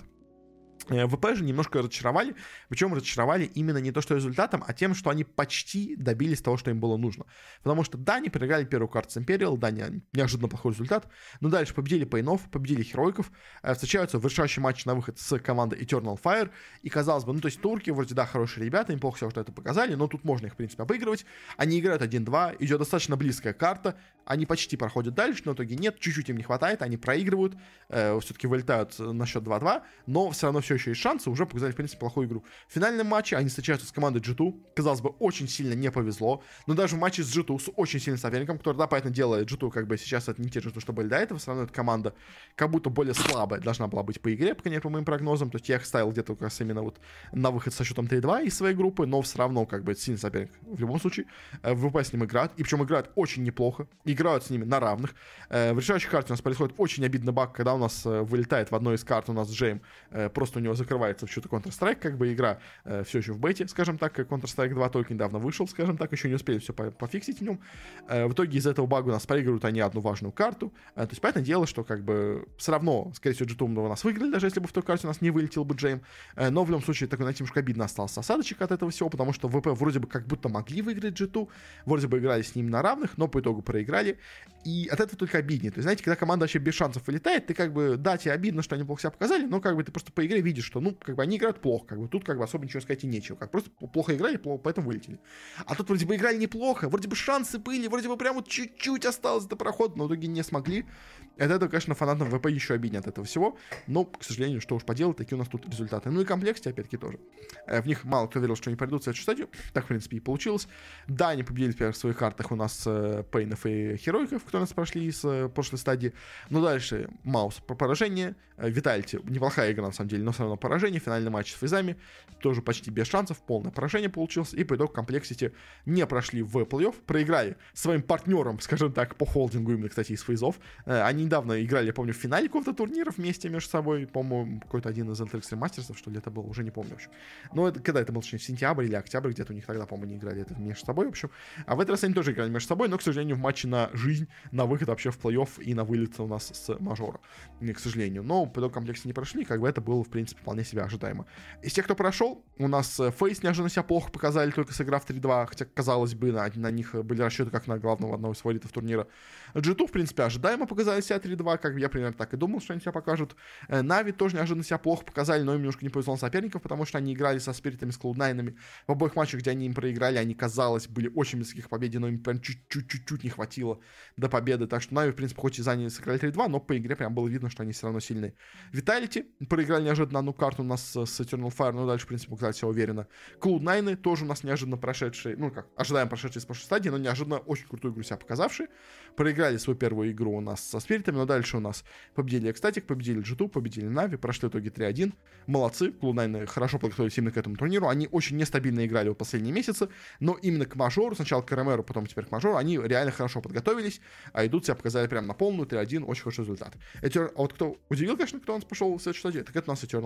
ВП же немножко разочаровали, причем разочаровали именно не то, что результатом, а тем, что они почти добились того, что им было нужно. Потому что, да, они проиграли первую карту с Imperial, да, не, неожиданно плохой результат, но дальше победили Пейнов, победили Херойков, встречаются в решающий матч на выход с командой Eternal Fire, и казалось бы, ну, то есть турки, вроде, да, хорошие ребята, им плохо все, что это показали, но тут можно их, в принципе, обыгрывать. Они играют один-два, идет достаточно близкая карта, они почти проходят дальше, но в итоге нет, чуть-чуть им не хватает, они проигрывают, э, все-таки вылетают на счет два-два, но все равно все еще есть шансы, уже показали, в принципе, плохую игру. В финальном матче они встречаются с командой джи ту, казалось бы, очень сильно не повезло, но даже в матче с джи ту, с очень сильным соперником, который, да, понятное дело, джи ту, как бы, сейчас это не те джи ту, что были до этого, все равно эта команда как будто более слабая должна была быть по игре, по некоторым моим прогнозам, то есть я их ставил где-то как раз именно вот на выход со счетом три-два из своей группы, но все равно, как бы, это сильный соперник в любом случае. В ВП с ним играют, и причем играют очень неплохо, играют с ними на равных. В решающей карте у нас происходит очень обидный баг, когда у нас вылетает в одной из карт у нас Джейм, просто у него закрывается в счету Counter-Strike, как бы игра э, все еще в бете, скажем так, Counter-Strike два только недавно вышел, скажем так, еще не успели все по- пофиксить в нем. Э, в итоге из этого бага у нас проигрывают они одну важную карту. Э, то есть, понятное дело, что как бы все равно, скорее всего, джи ту у нас выиграли, даже если бы в той карте у нас не вылетел бы Джейм. Э, но в любом случае, такой, знаете, немножко обидно остался осадочек от этого всего, потому что ВП вроде бы как будто могли выиграть джи ту, вроде бы играли с ними на равных, но по итогу проиграли. И от этого только обиднее. То есть, знаете, когда команда вообще без шансов вылетает, ты как бы, да, тебе обидно, что они плохо себя показали, но как бы ты просто по игре видишь, что, ну, как бы они играют плохо, как бы тут как бы особо ничего сказать и нечего, как просто плохо играли, плохо, поэтому вылетели. А тут вроде бы играли неплохо, вроде бы шансы были, вроде бы прям вот чуть-чуть осталось до прохода, но в итоге не смогли. Это, это, конечно, фанатам ВП еще обиднее от этого всего, но, к сожалению, что уж поделать, такие у нас тут результаты. Ну и комплекте, опять-таки, тоже. В них мало кто верил, что они пройдут в следующую стадию, так, в принципе, и получилось. Да, они победили теперь в своих картах у нас Пейнов и Херойков, которые нас прошли с прошлой стадии, но дальше Маус по поражение, Витальти, неплохая игра, на самом деле, но все равно поражение, финальный матч с фейзами, тоже почти без шансов, полное поражение получилось, и по итогу Complexity не прошли в плей-офф, проиграли своим партнерам, скажем так, по холдингу, именно, кстати, из фейзов. Они недавно играли, я помню, в финале какого-то турнира вместе между собой, по-моему, какой-то один из эл ти Extreme Masters, что ли, это был, уже не помню вообще. Но это, когда это был, точнее, сентябрь или октябрь, где-то у них тогда, по-моему, не играли это между собой, в общем. А в этот раз они тоже играли между собой, но, к сожалению, в матче на жизнь, на выход вообще в плей-офф и на вылет у нас с мажора, к сожалению. Но по итогу Complexity не прошли, как бы это было, в принципе, вполне себе ожидаемо. Из тех, кто прошел, у нас Фейс неожиданно себя плохо показали, только сыграв три-два, хотя, казалось бы, на, на них были расчеты как на главного одного из фаворитов турнира. джи ту, в принципе, ожидаемо показали себя три-два, как я примерно так и думал, что они себя покажут. Нави тоже неожиданно себя плохо показали, но им немножко не повезло на соперников, потому что они играли со спиритами, с клоуд-найнами. В обоих матчах, где они им проиграли, они, казалось, были очень близки к победе, но им прям чуть-чуть не хватило до победы. Так что Нави, в принципе, хоть и заняли, сыграли три-два, но по игре прям было видно, что они все равно сильные. Виталити проиграли неожиданно одну карту у нас с Eternal Fire, но дальше, в принципе, показали себя уверенно. клоуд-найны тоже у нас неожиданно прошедшие, ну как, ожидаем прошедшие из прошлой стадии, но неожиданно очень крутую игру себя показавшие. Проиграли свою первую игру у нас со спиритами, но дальше у нас победили Экстатик, победили джи ту, победили Нави, прошли в итоге три-один. Молодцы, клоуд-найны хорошо подготовились именно к этому турниру. Они очень нестабильно играли в последние месяцы, но именно к мажору, сначала к РМРу, потом теперь к мажору, они реально хорошо подготовились, а идут себя показали прям на полную, три-один, очень хороший результат. Этер... А вот кто удивил, конечно, кто у нас пошел в следующую стадию, так это у нас Eternal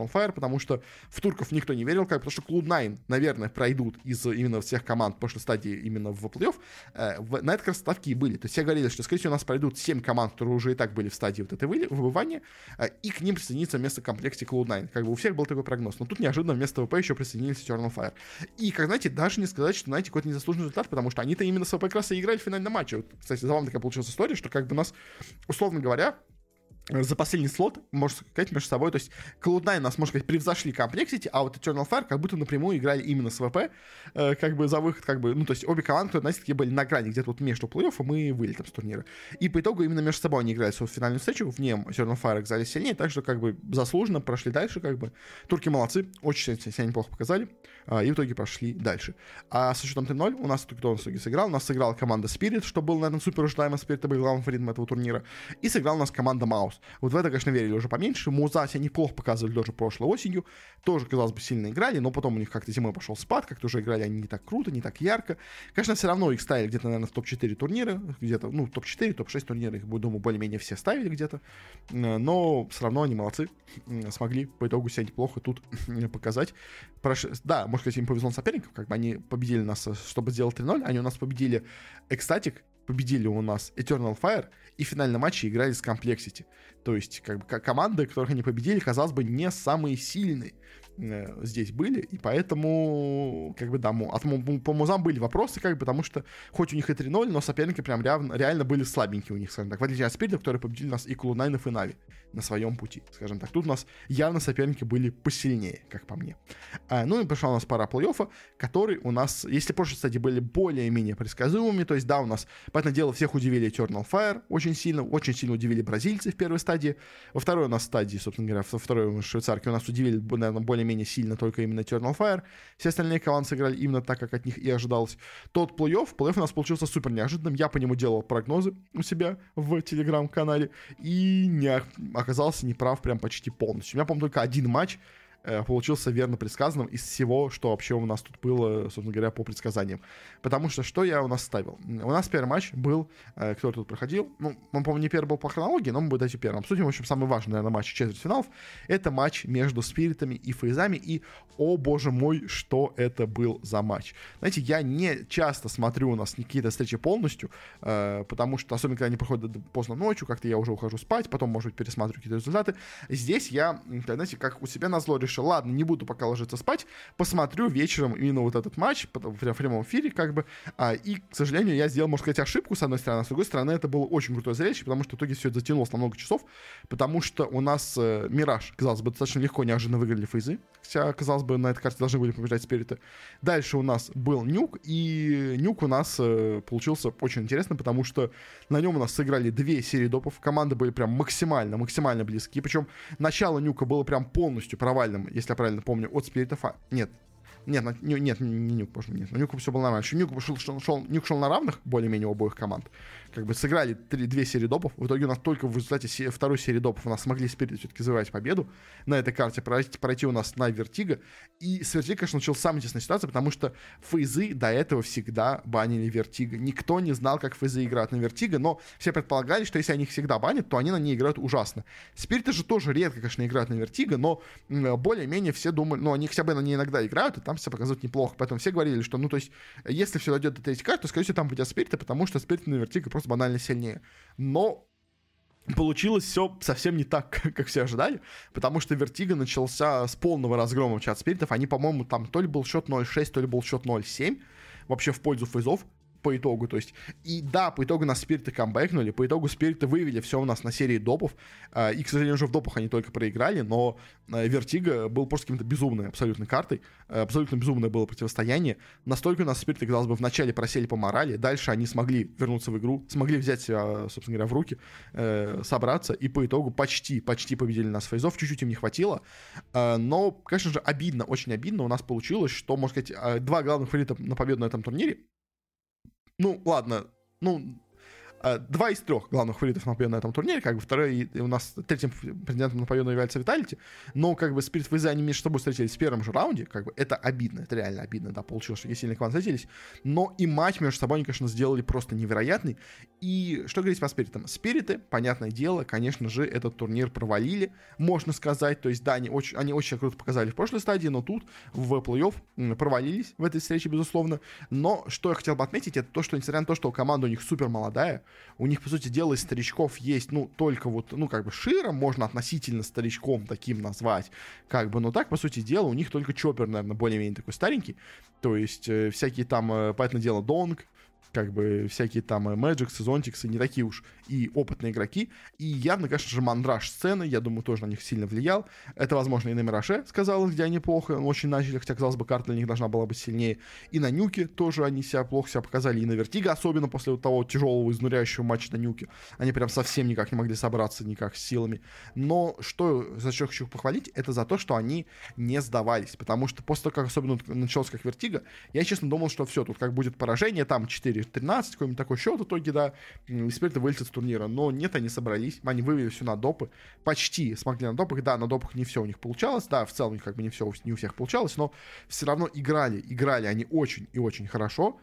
Eternal Fire, потому что в турков никто не верил, как, потому что клауд найн, наверное, пройдут из именно всех команд прошлой стадии именно в плей-офф. Э, в, на это как раз ставки и были. То есть все говорили, что, скорее всего, у нас пройдут семь команд, которые уже и так были в стадии вот этой выбывания, э, и к ним присоединится вместо комплекте клауд найн. Как бы у всех был такой прогноз. Но тут неожиданно вместо ВП еще присоединились Eternal Fire. И, как знаете, даже не сказать, что, знаете, какой-то незаслуженный результат, потому что они-то именно с ВП как раз и играли в финальном матче. Вот, кстати, забавно такая получилась история, что как бы у нас, условно говоря, за последний слот, можно сказать, между собой, то есть клауд найн нас, можно сказать, превзошли Complexity, а вот Eternal Fire как будто напрямую играли именно с ВП, э, как бы за выход, как бы, ну, то есть обе команды, которые, знаете, такие были на грани, где-то вот между плей-оффом и вылетом с турнира. И по итогу именно между собой они играли свою финальную встречу, в нем Eternal Fire оказались сильнее, так что, как бы, заслуженно прошли дальше, как бы. Турки молодцы, очень себя неплохо показали, э, и в итоге прошли дальше. А со счетом три ноль у нас, кто у нас в итоге сыграл? У нас сыграла команда Spirit, что был, наверное, супер ожидаемо, Spirit был главным фаворитом этого турнира, и сыграла у нас команда Маус. Вот в это, конечно, верили уже поменьше. Муза себя неплохо показывали даже прошлой осенью. Тоже, казалось бы, сильно играли, но потом у них как-то зимой пошел спад, как-то уже играли они не так круто, не так ярко. Конечно, все равно их ставили где-то, наверное, в топ четыре турнира, где-то, ну, топ четыре, топ шесть турниров, их, думаю, более-менее все ставили где-то. Но все равно они молодцы, смогли по итогу себя неплохо тут показать. Прош... Да, может быть, им повезло на соперников, как бы они победили нас, чтобы сделать три ноль, они у нас победили Ecstatic, победили у нас Eternal Fire, и в финальном матче играли с Complexity. То есть, как бы, команды, которых они победили, казалось бы, не самые сильные э, здесь были, и поэтому, как бы, да, от, по музам были вопросы, как бы, потому что, хоть у них и три ноль, но соперники прям реально, реально были слабенькие у них, скажем так, в отличие от Спиритов, которые победили нас и клауд найн, и Нави на своем пути, скажем так. Тут у нас явно соперники были посильнее, как по мне. А, ну и пошла у нас пара плей-оффа, который у нас, если в прошлой стадии были более-менее предсказуемыми, то есть, да, у нас, понятное дело, всех удивили Eternal Fire очень сильно, очень сильно удивили бразильцы в первой стадии. Во второй у нас стадии, собственно говоря, во второй швейцарке у нас удивили, наверное, более-менее сильно только именно Eternal Fire. Все остальные команды сыграли именно так, как от них и ожидалось. Тот плей-офф, плей-офф у нас получился супер неожиданным. Я по нему делал прогнозы у себя в телеграм-канале и не оказался неправ прям почти полностью. У меня, по-моему, только один матч получился верно предсказанным из всего, что вообще у нас тут было, собственно говоря, по предсказаниям. Потому что что я у нас ставил? У нас первый матч был, кто тут проходил, ну, он, по-моему, не первый был по хронологии, но мы будем дать первым. Обсудим, в общем, самый важный, наверное, матч четвертьфиналов. Это матч между Спиритами и Фейзами, и, о боже мой, что это был за матч. Знаете, я не часто смотрю у нас какие-то встречи полностью, потому что, особенно, когда они проходят поздно ночью, как-то я уже ухожу спать, потом, может быть, пересматриваю какие-то результаты. Здесь я, знаете, как у себя назло решил, ладно, не буду пока ложиться спать, посмотрю вечером именно вот этот матч в прямом эфире, как бы, а, и, к сожалению, я сделал, можно сказать, ошибку, с одной стороны, а с другой стороны, это было очень крутое зрелище, потому что в итоге все это затянулось на много часов, потому что у нас э, Мираж, казалось бы, достаточно легко, неожиданно выиграли Фейзы, хотя, казалось бы, на этой карте должны были побеждать Спириты. Дальше у нас был Нюк, и Нюк у нас э, получился очень интересно, потому что на нем у нас сыграли две серии допов, команды были прям максимально, максимально близкие, причем начало Нюка было прям полностью провальным, если я правильно помню, от Спиритов. Нет, нет, нет, не Нюк, боже, нет, на Нюку все было нормально. Нюк шел, шел, шел, Нюк шел на равных, более-менее, у обоих команд. Как бы сыграли три, две серии допов. В итоге у нас только в результате се- второй серии допов у нас смогли Спирит все-таки завоевать победу на этой карте, пройти, пройти у нас на Вертиго. И с Вертиго, конечно, началась самая тесная ситуация, потому что Фейзы до этого всегда банили Вертиго. Никто не знал, как Фейзы играют на Вертиго, но все предполагали, что если они их всегда банят, то они на ней играют ужасно. Спириты же тоже редко, конечно, играют на Вертиго, но более-менее все думали, ну, они хотя бы на ней иногда играют, и там все показывают неплохо. Поэтому все говорили, что, ну, то есть, если все дойдет до третьей карты, то, скорее всего, там будет Спириты, потому что Спириты на Вертиго просто банально сильнее. Но получилось все совсем не так, как все ожидали, потому что Вертиго начался с полного разгрома в чат Спиритов. Они, по-моему, там то ли был счет ноль шесть, то ли был счет ноль семь, вообще в пользу Фейзов. По итогу, то есть, и да, по итогу нас Спириты камбэкнули, по итогу Спириты вывели все у нас на серии допов, э, и, к сожалению, уже в допах они только проиграли, но э, Вертиго был просто каким-то безумной абсолютно картой, э, абсолютно безумное было противостояние, настолько у нас Спириты, казалось бы, вначале просели по морали, дальше они смогли вернуться в игру, смогли взять себя, собственно говоря, в руки, э, собраться, и по итогу почти, почти победили нас Фейзов, чуть-чуть им не хватило, э, но, конечно же, обидно, очень обидно у нас получилось, что, можно сказать, два главных фаворита на победу на этом турнире. Ну, ладно, ну, Два из трех главных фаворитов на победу на этом турнире, как бы второй у нас третьим претендентом на победу является Vitality, но как бы Spirit FaZe, они между собой встретились в первом же раунде, как бы это обидно, это реально обидно, да, получилось, что такие сильные команды встретились, но и матч между собой они, конечно, сделали просто невероятный, и что говорить по Спиритам? Спириты, понятное дело, конечно же, этот турнир провалили, можно сказать, то есть, да, они очень, они очень круто показали в прошлой стадии, но тут в плей-офф провалились в этой встрече, безусловно, но что я хотел бы отметить, это то, что, несмотря на то, что команда у них супер молодая, у них, по сути дела, из старичков есть, ну, только вот, ну, как бы Шира можно относительно старичком таким назвать, как бы, но так, по сути дела, у них только Чоппер, наверное, более-менее такой старенький, то есть э, всякие там, э, понятное дело, Донг, как бы всякие там Мэджиксы, Зонтиксы, не такие уж и опытные игроки. И явно, конечно же, мандраж сцены, я думаю, тоже на них сильно влиял. Это, возможно, и на Мираже сказалось, где они плохо очень начали, хотя, казалось бы, карта для них должна была быть сильнее. И на Нюке тоже они себя плохо себя показали. И на Вертиго, особенно после вот того тяжелого, изнуряющего матча на Нюке. Они прям совсем никак не могли собраться, никак с силами. Но что, за что хочу похвалить, это за то, что они не сдавались. Потому что после того, как особенно началось как Вертиго, я, честно, думал, что все, тут как будет поражение, там четыре тринадцать, какой-нибудь такой счет в итоге, да, и Спириты вылетят с турнира. Но нет, они собрались, они вывели все на допы, почти смогли на допах, да, на допах не все у них получалось, да, в целом как бы не все, не у всех получалось, но все равно играли, играли они очень и очень хорошо,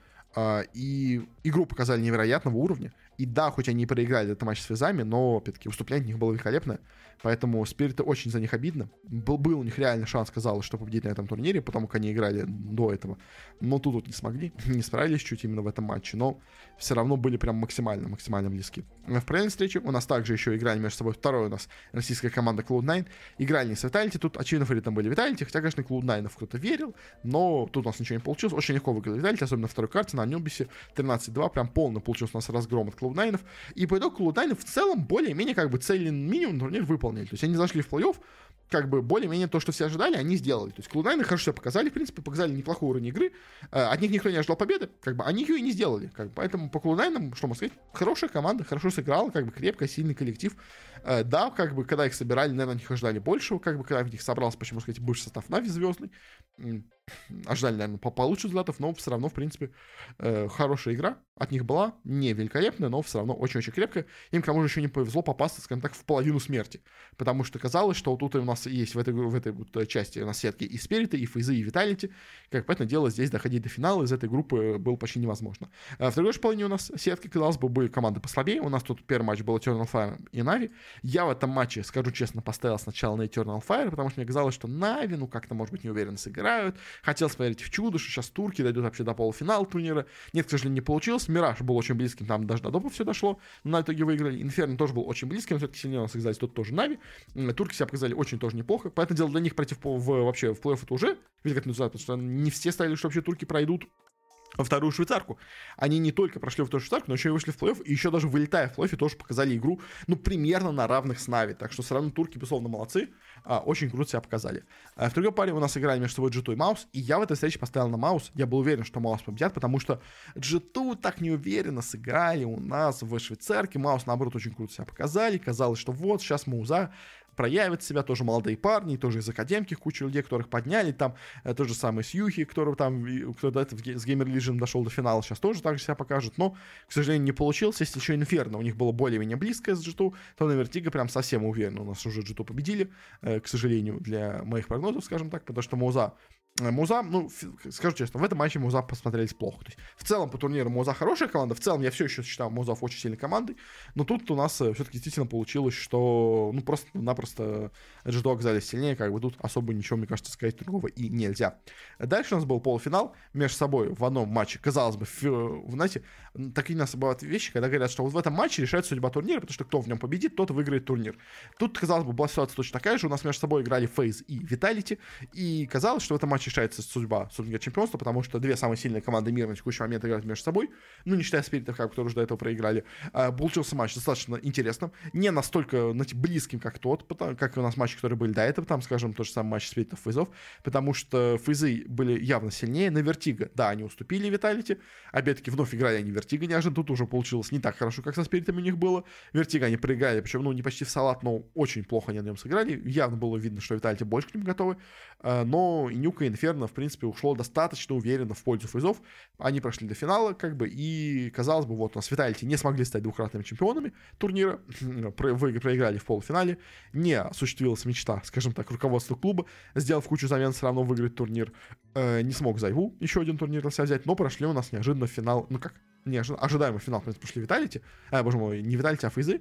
и игру показали невероятного уровня, и да, хоть они и проиграли этот матч с Физами, но, опять-таки, выступление у них было великолепное, поэтому Спириты очень за них обидно. Был, был у них реально шанс, казалось, что победить на этом турнире, потому как они играли до этого, но тут вот не смогли, не справились чуть именно в этом матче, но все равно были прям максимально, максимально близки. В параллельной встрече у нас также еще играли между собой второй у нас российская команда клоуд найн, играли не с Vitality, тут очевидно фаворитом были Vitality, хотя, конечно, клоуд найн кто-то верил, но тут у нас ничего не получилось, очень легко выиграли Vitality, особенно на второй карте, на Анубисе, тринадцать два, прям полно получился у нас разгром от клоуд найн, и по итогу клоуд найн в целом более-менее как бы цели минимум турнир выполнили, то есть они зашли в плей-офф, как бы более-менее то, что все ожидали, они сделали. То есть клоуд найн хорошо себя показали, в принципе, показали неплохой уровень игры. От них никто не ожидал победы, как бы они ее и не сделали. Как бы. Поэтому по клоуд найн, что можно сказать, хорошая команда, хорошо сыграла, как бы крепко, сильный коллектив. Да, как бы, когда их собирали, наверное, от них ожидали большего, как бы, когда в них собрался, почему сказать, бывший состав Нави звездный. Ожидали, наверное, получше взлетов, но все равно, в принципе, хорошая игра от них была, не великолепная, но все равно очень-очень крепкая. Им, к тому же, еще не повезло попасться, скажем так, в половину смерти, потому что казалось, что вот тут у нас есть в этой, в этой вот части у нас сетки и Спириты, и Фейзы, и Vitality, как, понятное дело, здесь доходить до финала из этой группы было почти невозможно. В другой же половине у нас сетки, казалось бы, были команды послабее, у нас тут первый матч был Eternal Fire и Нави. Я в этом матче, скажу честно, поставил сначала на Eternal Fire, потому что мне казалось, что Нави, ну, как-то, может быть, неуверенно сыграют. Хотел поверить в чудо, что сейчас турки дойдут вообще до полуфинала турнира. Нет, к сожалению, не получилось. Мираж был очень близким, там даже до допов все дошло. Но на итоге выиграли. Инферно тоже был очень близким, но все-таки сильнее у нас оказались тут тоже Нави. Турки себя показали очень тоже неплохо. Поэтому дело для них пройти в, в, вообще в плей-офф это уже великолепный результат, потому что не все ставили, что вообще турки пройдут во вторую швейцарку. Они не только прошли во вторую швейцарку, но еще и вышли в плей-офф, и еще даже вылетая в плей-оффе тоже показали игру, ну, примерно на равных с Нави. Так что все равно турки, безусловно, молодцы. А, очень круто себя показали. А в другой паре у нас играли между собой джи ту и Маус, и я в этой встрече поставил на Маус. Я был уверен, что Маус победят, потому что джи ту так неуверенно сыграли у нас в швейцарке. Маус, наоборот, очень круто себя показали. Казалось, что вот, сейчас Мауза проявят себя, тоже молодые парни, тоже из академки куча людей, которых подняли, там э, тот же самый Сьюхи, который там, кто до этого с Gamer Legion дошел до финала, сейчас тоже так же себя покажет, но, к сожалению, не получилось. Если еще Инферно у них было более-менее близкое с джи ту, то на Вертиго прям совсем уверенно у нас уже джи ту победили, э, к сожалению, для моих прогнозов, скажем так, потому что Мауза Муза, ну, скажу честно, в этом матче Муза посмотрелись плохо. То есть, в целом по турниру Муза хорошая команда, в целом я все еще считаю Музав очень сильной командой, но тут у нас все-таки действительно получилось, что, ну, просто-напросто джи ту оказались сильнее, как бы тут особо ничего, мне кажется, сказать другого и нельзя. Дальше у нас был полуфинал между собой в одном матче, казалось бы, в, знаете, такие у нас бывают вещи, когда говорят, что вот в этом матче решается судьба турнира, потому что кто в нем победит, тот выиграет турнир. Тут, казалось бы, была ситуация точно такая же, у нас между собой играли FaZe и Vitality, и казалось, что в этом матче решается судьба, собственно, чемпионства, потому что две самые сильные команды мира на текущий момент играют между собой, ну, не считая Спиритов, которые уже до этого проиграли. А, получился матч достаточно интересным, не настолько, знаете, близким, как тот, потому, как у нас матчи, которые были до этого, там, скажем, тот же самый матч Спиритов, Фейзов, потому что Фейзы были явно сильнее. На Вертиго, да, они уступили Виталити, опять-таки, вновь играли они Вертиго неожиданно, тут уже получилось не так хорошо, как со Спиритами у них было. Вертиго они проиграли, причем, ну, не почти в салат, но очень плохо они на нем сыграли, явно было видно, что Виталити больше к ним готовы, а, но и Нюка, и Инферно, в принципе, ушло достаточно уверенно в пользу фейзов. Они прошли до финала, как бы, и, казалось бы, вот у нас Vitality не смогли стать двукратными чемпионами турнира, вы проиграли в полуфинале, не осуществилась мечта, скажем так, руководства клуба, сделав кучу замен, все равно выиграть турнир. Э, не смог Зайву еще один турнир на себя взять, но прошли у нас неожиданно в финал, ну как, неожиданно, ожидаемый финал, в принципе, прошли Vitality, а, боже мой, не Vitality, а фейзы,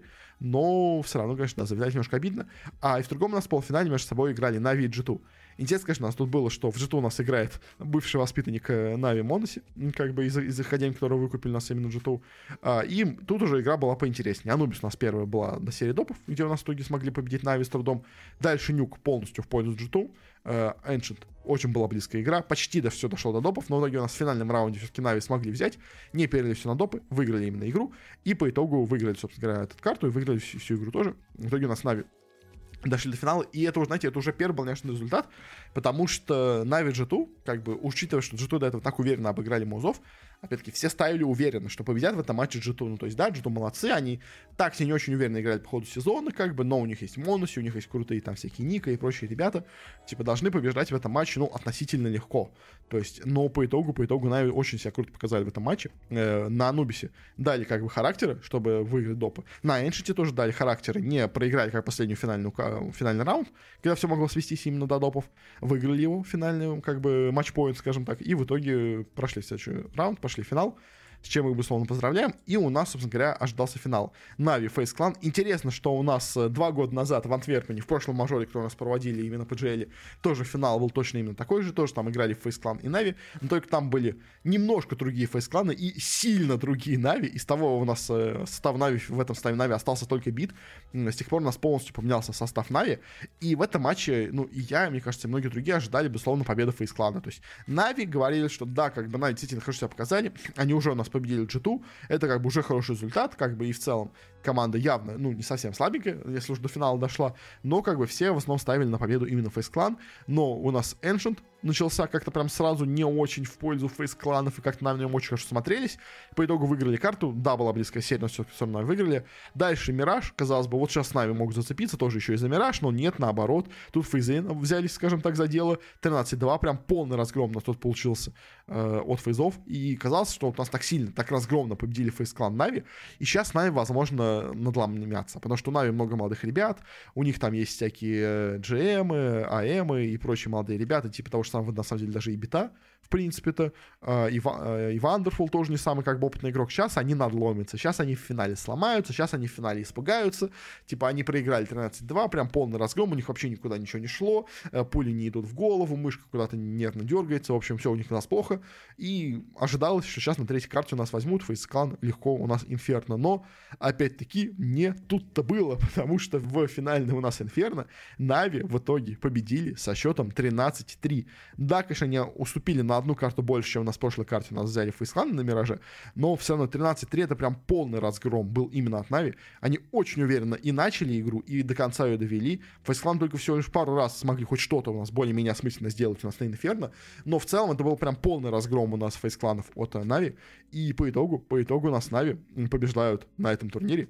но все равно, конечно, да, за Vitality немножко обидно. А и в другом у нас в полуфинале между собой играли Нави и джи ту. Интересно, конечно, у нас тут было, что в джи ту у нас играет бывший воспитанник Нави Моноси, как бы из, из их академии, которого выкупили у нас именно джи ту. А, и тут уже игра была поинтереснее. Анубис у нас первая была на серии допов, где у нас в итоге смогли победить Нави с трудом. Дальше Нюк полностью в пользу джи ту. Uh, Ancient очень была близкая игра, почти до все дошло до допов, но в итоге у нас в финальном раунде все-таки Нави смогли взять, не перели все на допы, выиграли именно игру, и по итогу выиграли, собственно говоря, эту карту, и выиграли всю, всю игру тоже. В итоге у нас Нави дошли до финала, и это уже, знаете, это уже первый был, конечно, результат, потому что Нави джи ту, как бы, учитывая, что джи ту до этого так уверенно обыграли Музов, опять-таки, все ставили уверенно, что победят в этом матче джи ту. Ну, то есть, да, джи ту молодцы, они так себе не очень уверенно играли по ходу сезона, как бы, но у них есть Монуси, у них есть крутые там всякие Ника и прочие ребята, типа, должны побеждать в этом матче, ну, относительно легко. То есть, но по итогу, по итогу Нави очень себя круто показали в этом матче. Э, на Анубисе дали, как бы, характеры, чтобы выиграть допы. На Эншите тоже дали характеры, не проиграли, как последнюю финальную, финальный раунд, когда все могло свестись именно до допов. Выиграли его, финальный, как бы, матчпоинт, скажем так, и в итоге прошли следующий раунд, пошли в финал, с чем мы, безусловно, поздравляем. И у нас, собственно говоря, ожидался финал. Нави, Фейс Клан. Интересно, что у нас два года назад в Антверпене, в прошлом мажоре, который у нас проводили именно по джи эл, тоже финал был точно именно такой же, тоже там играли Фейс Клан и Нави, но только там были немножко другие Фейс Кланы и сильно другие Нави. Из того у нас состав Нави, в этом составе Нави остался только Бит. С тех пор у нас полностью поменялся состав Нави. И в этом матче, ну, и я, мне кажется, и многие другие ожидали, безусловно, победы Фейс Клана. То есть Нави говорили, что да, как бы Нави действительно хорошо себя показали, они уже у нас победили джи ту, это как бы уже хороший результат, как бы и в целом команда явно, ну, не совсем слабенькая, если уж до финала дошла, но как бы все в основном ставили на победу именно Фейс Клан, но у нас Ancient начался как-то прям сразу не очень в пользу Фейс Кланов, и как-то на нем очень хорошо смотрелись, по итогу выиграли карту, да, была близкая серия, но все равно выиграли. Дальше Мираж, казалось бы, вот сейчас с Нави могут зацепиться, тоже еще и за Мираж, но нет, наоборот, тут Фейзы взялись, скажем так, за дело, тринадцать два, прям полный разгром у нас тут получился э, от Фейзов, и казалось, что вот у нас так сильно, так разгромно победили Фейс Клан Нави, и сейчас Нави, возможно, надломятся, потому что у Нави много молодых ребят, у них там есть всякие джи эмы, эй эмы и прочие молодые ребята, типа того же самого, на самом деле, даже и Бита, в принципе-то, и Вандерфул тоже не самый как бы опытный игрок. Сейчас они надломятся, сейчас они в финале сломаются, сейчас они в финале испугаются, типа они проиграли тринадцать два, прям полный разгром, у них вообще никуда ничего не шло, пули не идут в голову, мышка куда-то нервно дергается, в общем, все у них у нас плохо, и ожидалось, что сейчас на третьей карте у нас возьмут Фейс Клан легко, у нас Инферно, но, опять-таки, не тут-то было, потому что в финальной у нас Инферно Нави в итоге победили со счетом тринадцать три. Да, конечно, они уступили на одну карту больше, чем у нас в прошлой карте, у нас взяли Фейс Клан на Мираже, но все равно тринадцать три это прям полный разгром был именно от Нави. Они очень уверенно и начали игру, и до конца ее довели. Фейс Клан только всего лишь пару раз смогли хоть что-то у нас более-менее осмысленно сделать у нас на Инферно, но в целом это был прям полный разгром у нас Фейс Кланов от Нави, и по итогу, по итогу у нас Нави побеждают на этом турнире.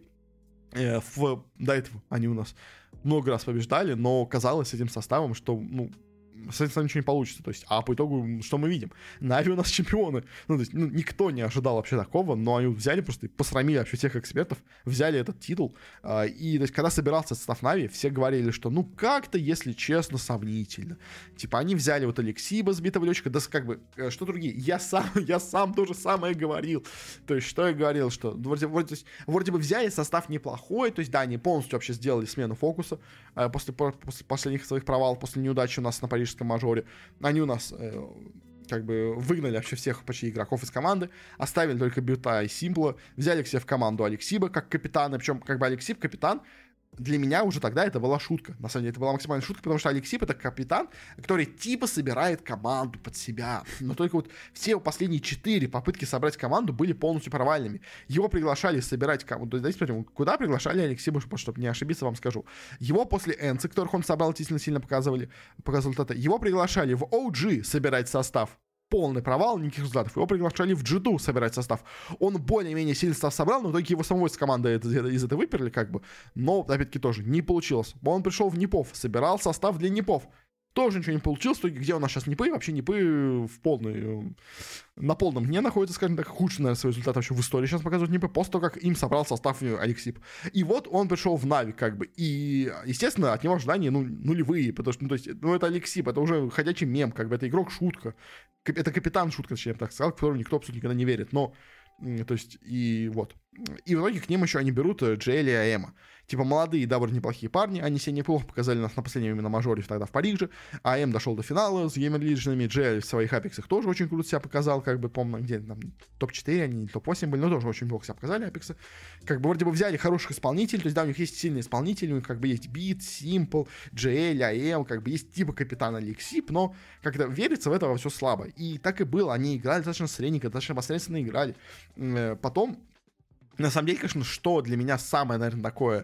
В, до этого они у нас много раз побеждали, но казалось с этим составом, что, ну, с этим ничего не получится. То есть, а по итогу, что мы видим? Нави у нас чемпионы. Ну, то есть, ну, никто не ожидал вообще такого, но они взяли просто и посрамили вообще всех экспертов, взяли этот титул. А, и, то есть, когда собирался состав Нави, все говорили, что, ну, как-то, если честно, сомнительно. Типа, они взяли вот Алексиба, сбитого летчика, да, как бы, что другие? Я сам, я сам то же самое говорил. То есть, что я говорил, что вроде, вроде, вроде бы взяли состав неплохой, то есть, да, они полностью вообще сделали смену фокуса а, после, после последних своих провалов, после неудачи у нас на Парижском мажоре. Они у нас э, как бы выгнали вообще всех почти игроков из команды, оставили только Бьюта и Симпла, взяли к себе в команду Алексиба как капитана, причем как бы Алексиб капитан. Для меня уже тогда это была шутка. На самом деле, это была максимальная шутка, потому что Алексип — это капитан, который типа собирает команду под себя. Но только вот все его последние четыре попытки собрать команду были полностью провальными. Его приглашали собирать команду. Давайте посмотрим, куда приглашали Алексиба, чтобы не ошибиться, вам скажу. Его после Энцы, которых он собрал, действительно сильно показывали по результату. Его приглашали в о джи собирать состав. Полный провал, никаких результатов. Его приглашали в джи ту собирать состав. Он более-менее сильный состав собрал, но в итоге его самого из команды из этого выперли, как бы. Но, опять-таки, тоже не получилось. Он пришел в Непов, собирал состав для Непов. тоже ничего не получилось. Где у нас сейчас НИПы? Вообще НИПы в полной, на полном дне находятся, скажем так, худший, наверное, свой результат вообще в истории сейчас показывают НИПы, после того, как им собрал состав Алексип. И вот он пришел в Нави, как бы, и, естественно, от него ожидания, ну, нулевые, потому что, ну, то есть, ну, это Алексип, это уже ходячий мем, как бы, это игрок-шутка, это капитан-шутка, точнее, я бы так сказал, в которую никто абсолютно никогда не верит, но, то есть, и вот. И в итоге к ним еще они берут джи эл и АЭМа. Типа молодые, довольно неплохие парни, они себя неплохо показали нас на последнем именно мажоре тогда в Париже. АЭМ дошел до финала с Gamer Legion'ами, джи эл в своих апексах тоже очень круто себя показал, как бы, помню, где там топ четыре, они топ восемь были, но тоже очень плохо себя показали апексы. Как бы вроде бы взяли хороших исполнителей, то есть да, у них есть сильные исполнители, у них как бы есть Beat, Simple, джи эл, АЭМ, как бы есть типа капитан Алексип, но когда верится в это все слабо. И так и было, они играли достаточно средненько, достаточно посредственно играли. Потом, на самом деле, конечно, что для меня самое, наверное, такое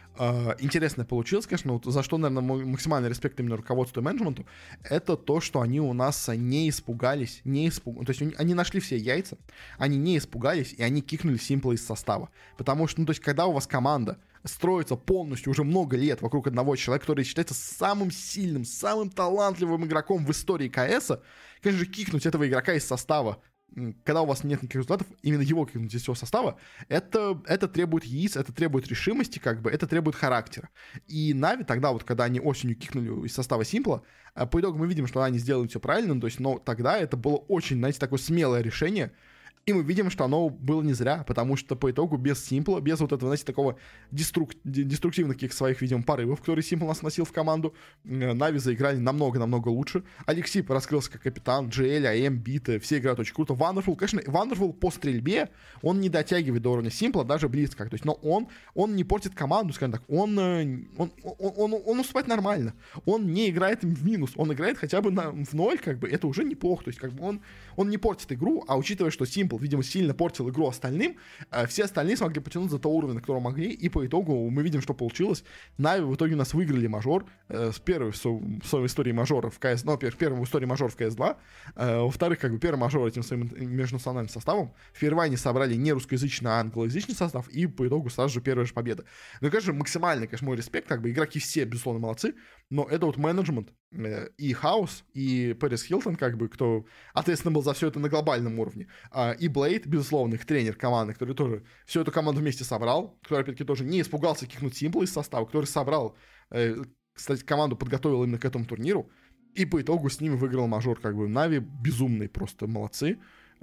э, интересное получилось, конечно, вот за что, наверное, мой максимальный респект именно руководству и менеджменту, это то, что они у нас не испугались, не испуг... то есть они нашли все яйца, они не испугались, и они кикнули Simple из состава. Потому что, ну, то есть, когда у вас команда строится полностью уже много лет вокруг одного человека, который считается самым сильным, самым талантливым игроком в истории КСа, конечно же, кикнуть этого игрока из состава, когда у вас нет никаких результатов, именно его кикнуть из всего состава, это, это требует яиц, это требует решимости, как бы, это требует характера. И Нави тогда, вот когда они осенью кикнули из состава Симпла, по итогу мы видим, что они сделали все правильно, то есть, но тогда это было очень, знаете, такое смелое решение. И мы видим, что оно было не зря, потому что по итогу без Симпла, без вот этого, знаете, такого деструк... деструктивных каких своих, видимо, порывов, которые Симпл нас носил в команду, Нави заиграли намного-намного лучше. Алексип раскрылся как капитан, джи эл, АЭМ, Биты, все играют очень круто. Вандерфул, конечно, Вандерфул по стрельбе, он не дотягивает до уровня Симпла, даже близко. То есть, но он, он не портит команду, скажем так, он, он, он, он, он уступает нормально. Он не играет в минус, он играет хотя бы на, в ноль, как бы, это уже неплохо. То есть, как бы он, он не портит игру, а учитывая, что Симпл, видимо, сильно портил игру остальным, все остальные смогли потянуться до того уровня, на котором могли, и по итогу мы видим, что получилось. Нави в итоге у нас выиграли мажор, э, с первой в, со, в своей истории мажора в КС, ну, первым в истории мажор в кс два, э, во-вторых, как бы первый мажор этим своим межнациональным составом, впервые они собрали не русскоязычный, а англоязычный состав, и по итогу сразу же первая же победа. Ну, конечно, максимальный, конечно, мой респект, как бы игроки все, безусловно, молодцы, но это вот менеджмент, э, и Хаус, и Пэрис Хилтон, как бы, кто ответственный был за все это на глобальном уровне, э, и Блейд, безусловно, их тренер команды, который тоже всю эту команду вместе собрал, который, опять-таки, тоже не испугался кикнуть Симпла из состава, который собрал, э, кстати, команду подготовил именно к этому турниру, и по итогу с ними выиграл мажор, как бы, Нави безумные просто молодцы.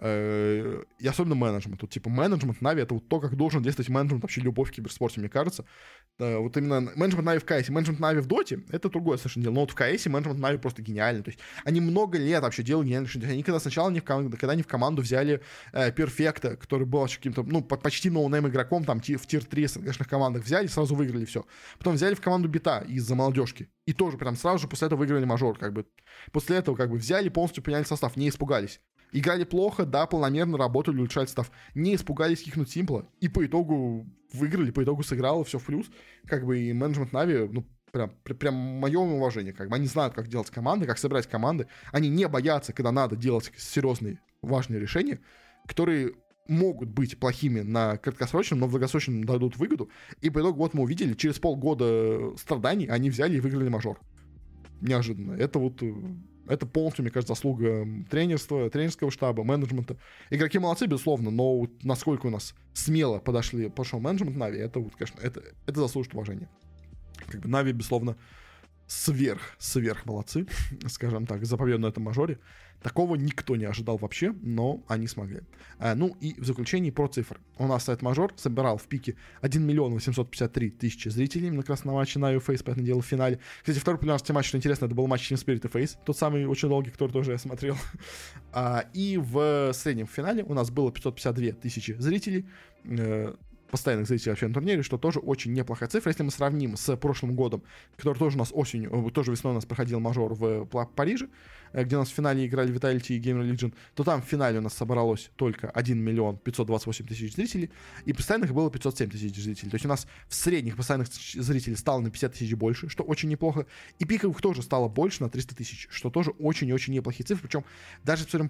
И особенно менеджмент. Вот, типа, менеджмент Нави — это вот то, как должен действовать менеджмент вообще любовь в киберспорте, мне кажется. Вот именно менеджмент Нави в КС, менеджмент Нави в Доте — это другое совершенно дело. Но вот в КС менеджмент Нави просто гениальный. То есть они много лет вообще делали гениальные решения. Они когда сначала не в команду, когда они в команду взяли э, Перфекта, который был каким-то, ну, почти ноунейм игроком, там, в тир три СНГшных командах взяли, сразу выиграли все. Потом взяли в команду Бита из-за молодежки. И тоже прям сразу же после этого выиграли мажор, как бы. После этого, как бы, взяли, полностью поменяли состав, не испугались. Играли плохо, да, планомерно работали, улучшали состав. Не испугались кикнуть Симпла. И по итогу выиграли, по итогу сыграло все в плюс. Как бы и менеджмент Нави, ну, прям, прям мое уважение. Как бы они знают, как делать команды, как собирать команды. Они не боятся, когда надо делать серьезные, важные решения, которые могут быть плохими на краткосрочном, но в долгосрочном дадут выгоду. И по итогу вот мы увидели, через полгода страданий они взяли и выиграли мажор. Неожиданно. Это вот... Это полностью, мне кажется, заслуга тренерства, тренерского штаба, менеджмента. Игроки молодцы, безусловно, но вот насколько у нас смело подошли, пошел менеджмент Нави, это вот, конечно, это, это заслужит уважения. Как бы Нави, безусловно, сверх, сверх молодцы, скажем так, за победу на этом мажоре. Такого никто не ожидал вообще, но они смогли. А, ну и в заключении про цифры. У нас этот мажор собирал в пике один миллион восемьсот пятьдесят три тысячи зрителей на красном матче Нави Фейс, поэтому делал в финале. Кстати, второй популярный матч, что интересно, это был матч Team Spirit и Фейс, тот самый очень долгий, который тоже я смотрел. А, и в среднем в финале у нас было пятьсот пятьдесят две тысячи зрителей, постоянных зрителей вообще на турнире, что тоже очень неплохая цифра. Если мы сравним с прошлым годом, который тоже у нас осенью, тоже весной у нас проходил мажор в Париже, где у нас в финале играли Vitality и Gamer Legion, то там в финале у нас собралось только один миллион пятьсот двадцать восемь тысяч зрителей, и постоянных было пятьсот семь тысяч зрителей. То есть у нас в средних постоянных зрителей стало на пятьдесят тысяч больше, что очень неплохо, и пиковых тоже стало больше на триста тысяч, что тоже очень и очень неплохие цифры. Причем даже, посмотрим по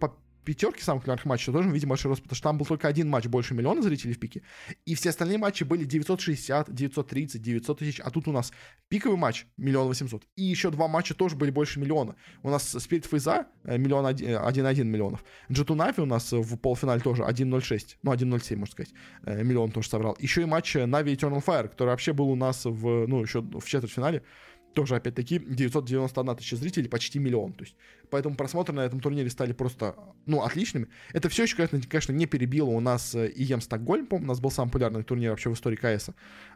пятерки самых популярных матчей тоже мы видим большой рост, потому что там был только один матч больше миллиона зрителей в пике, и все остальные матчи были девятьсот шестьдесят, девятьсот тридцать, девятьсот тысяч, а тут у нас пиковый матч миллион восемьсот, и еще два матча тоже были больше миллиона. У нас Spirit Фейза миллион один целых один миллионов, джи ту Нави у нас в полуфинале тоже один ноль шесть, ну один ноль семь, можно сказать, миллион тоже собрал. Еще и матч Нави Eternal Fire, который вообще был у нас в, ну, еще в четвертьфинале, тоже, опять-таки, девятьсот девяносто одна тысяча зрителей, почти миллион. То есть, поэтому просмотры на этом турнире стали просто, ну, отличными. Это все еще, конечно, конечно не перебило у нас и эм Стокгольм, помню, у нас был самый популярный турнир вообще в истории КС.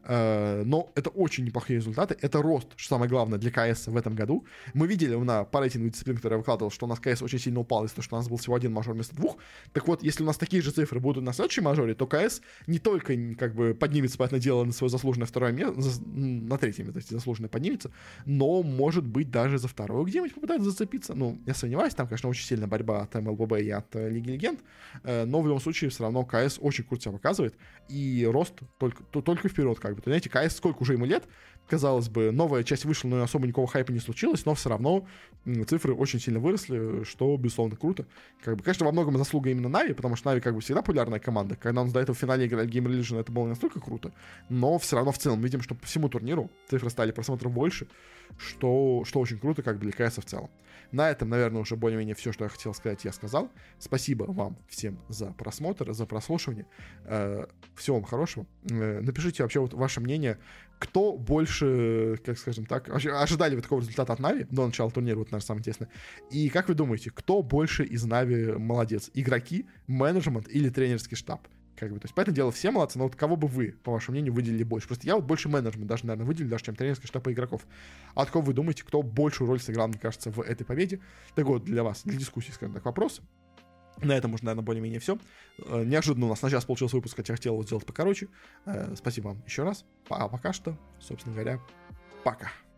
Но это очень неплохие результаты. Это рост, что самое главное, для КС в этом году. Мы видели на по рейтингу дисциплин, который я выкладывал, что у нас КС очень сильно упал из-за того, что у нас был всего один мажор вместо двух. Так вот, если у нас такие же цифры будут на следующем мажоре, то КС не только как бы поднимется, понятное дело, на свое заслуженное второе место, на третье место, заслуженное поднимется, но, может быть, даже за второе где-нибудь попытается зацепиться. Ну, я сомневаюсь, там, конечно, очень сильная борьба от эм эл би би и от э, Лиги Легенд, э, но в любом случае все равно КС очень круто себя показывает, и рост только, то, только вперед, как бы. То, знаете, КС, сколько уже ему лет, казалось бы, новая часть вышла, но особо никакого хайпа не случилось, но все равно м, цифры очень сильно выросли, что, безусловно, круто. Как бы, конечно, во многом заслуга именно Нави, потому что Нави, как бы, всегда популярная команда. Когда у нас до этого в финале играли Game Religion, это было не настолько круто, но все равно в целом видим, что по всему турниру цифры стали просмотров больше, что, что очень круто, как бы, для КС в целом. На этом, наверное, уже более-менее все, что я хотел сказать, я сказал. Спасибо вам всем за просмотр, за прослушивание. Э, всего вам хорошего. Э, напишите вообще вот ваше мнение, кто больше, как скажем так, ожидали вы такого результата от Нави до начала турнира, вот, наверное, самое интересное. И как вы думаете, кто больше из Нави молодец? Игроки, менеджмент или тренерский штаб? Как бы, то есть, поэтому дело, все молодцы, но вот кого бы вы, по вашему мнению, выделили больше? Просто я вот больше менеджмент даже, наверное, выделил, даже чем тренерский штаб и игроков. А от кого вы думаете, кто большую роль сыграл, мне кажется, в этой победе? Так вот, для вас, для дискуссии, скажем так, вопрос. На этом уже, наверное, более-менее все. Неожиданно у нас на час получился выпуск, хотя я хотел его сделать покороче. Спасибо вам еще раз. А пока что, собственно говоря, пока.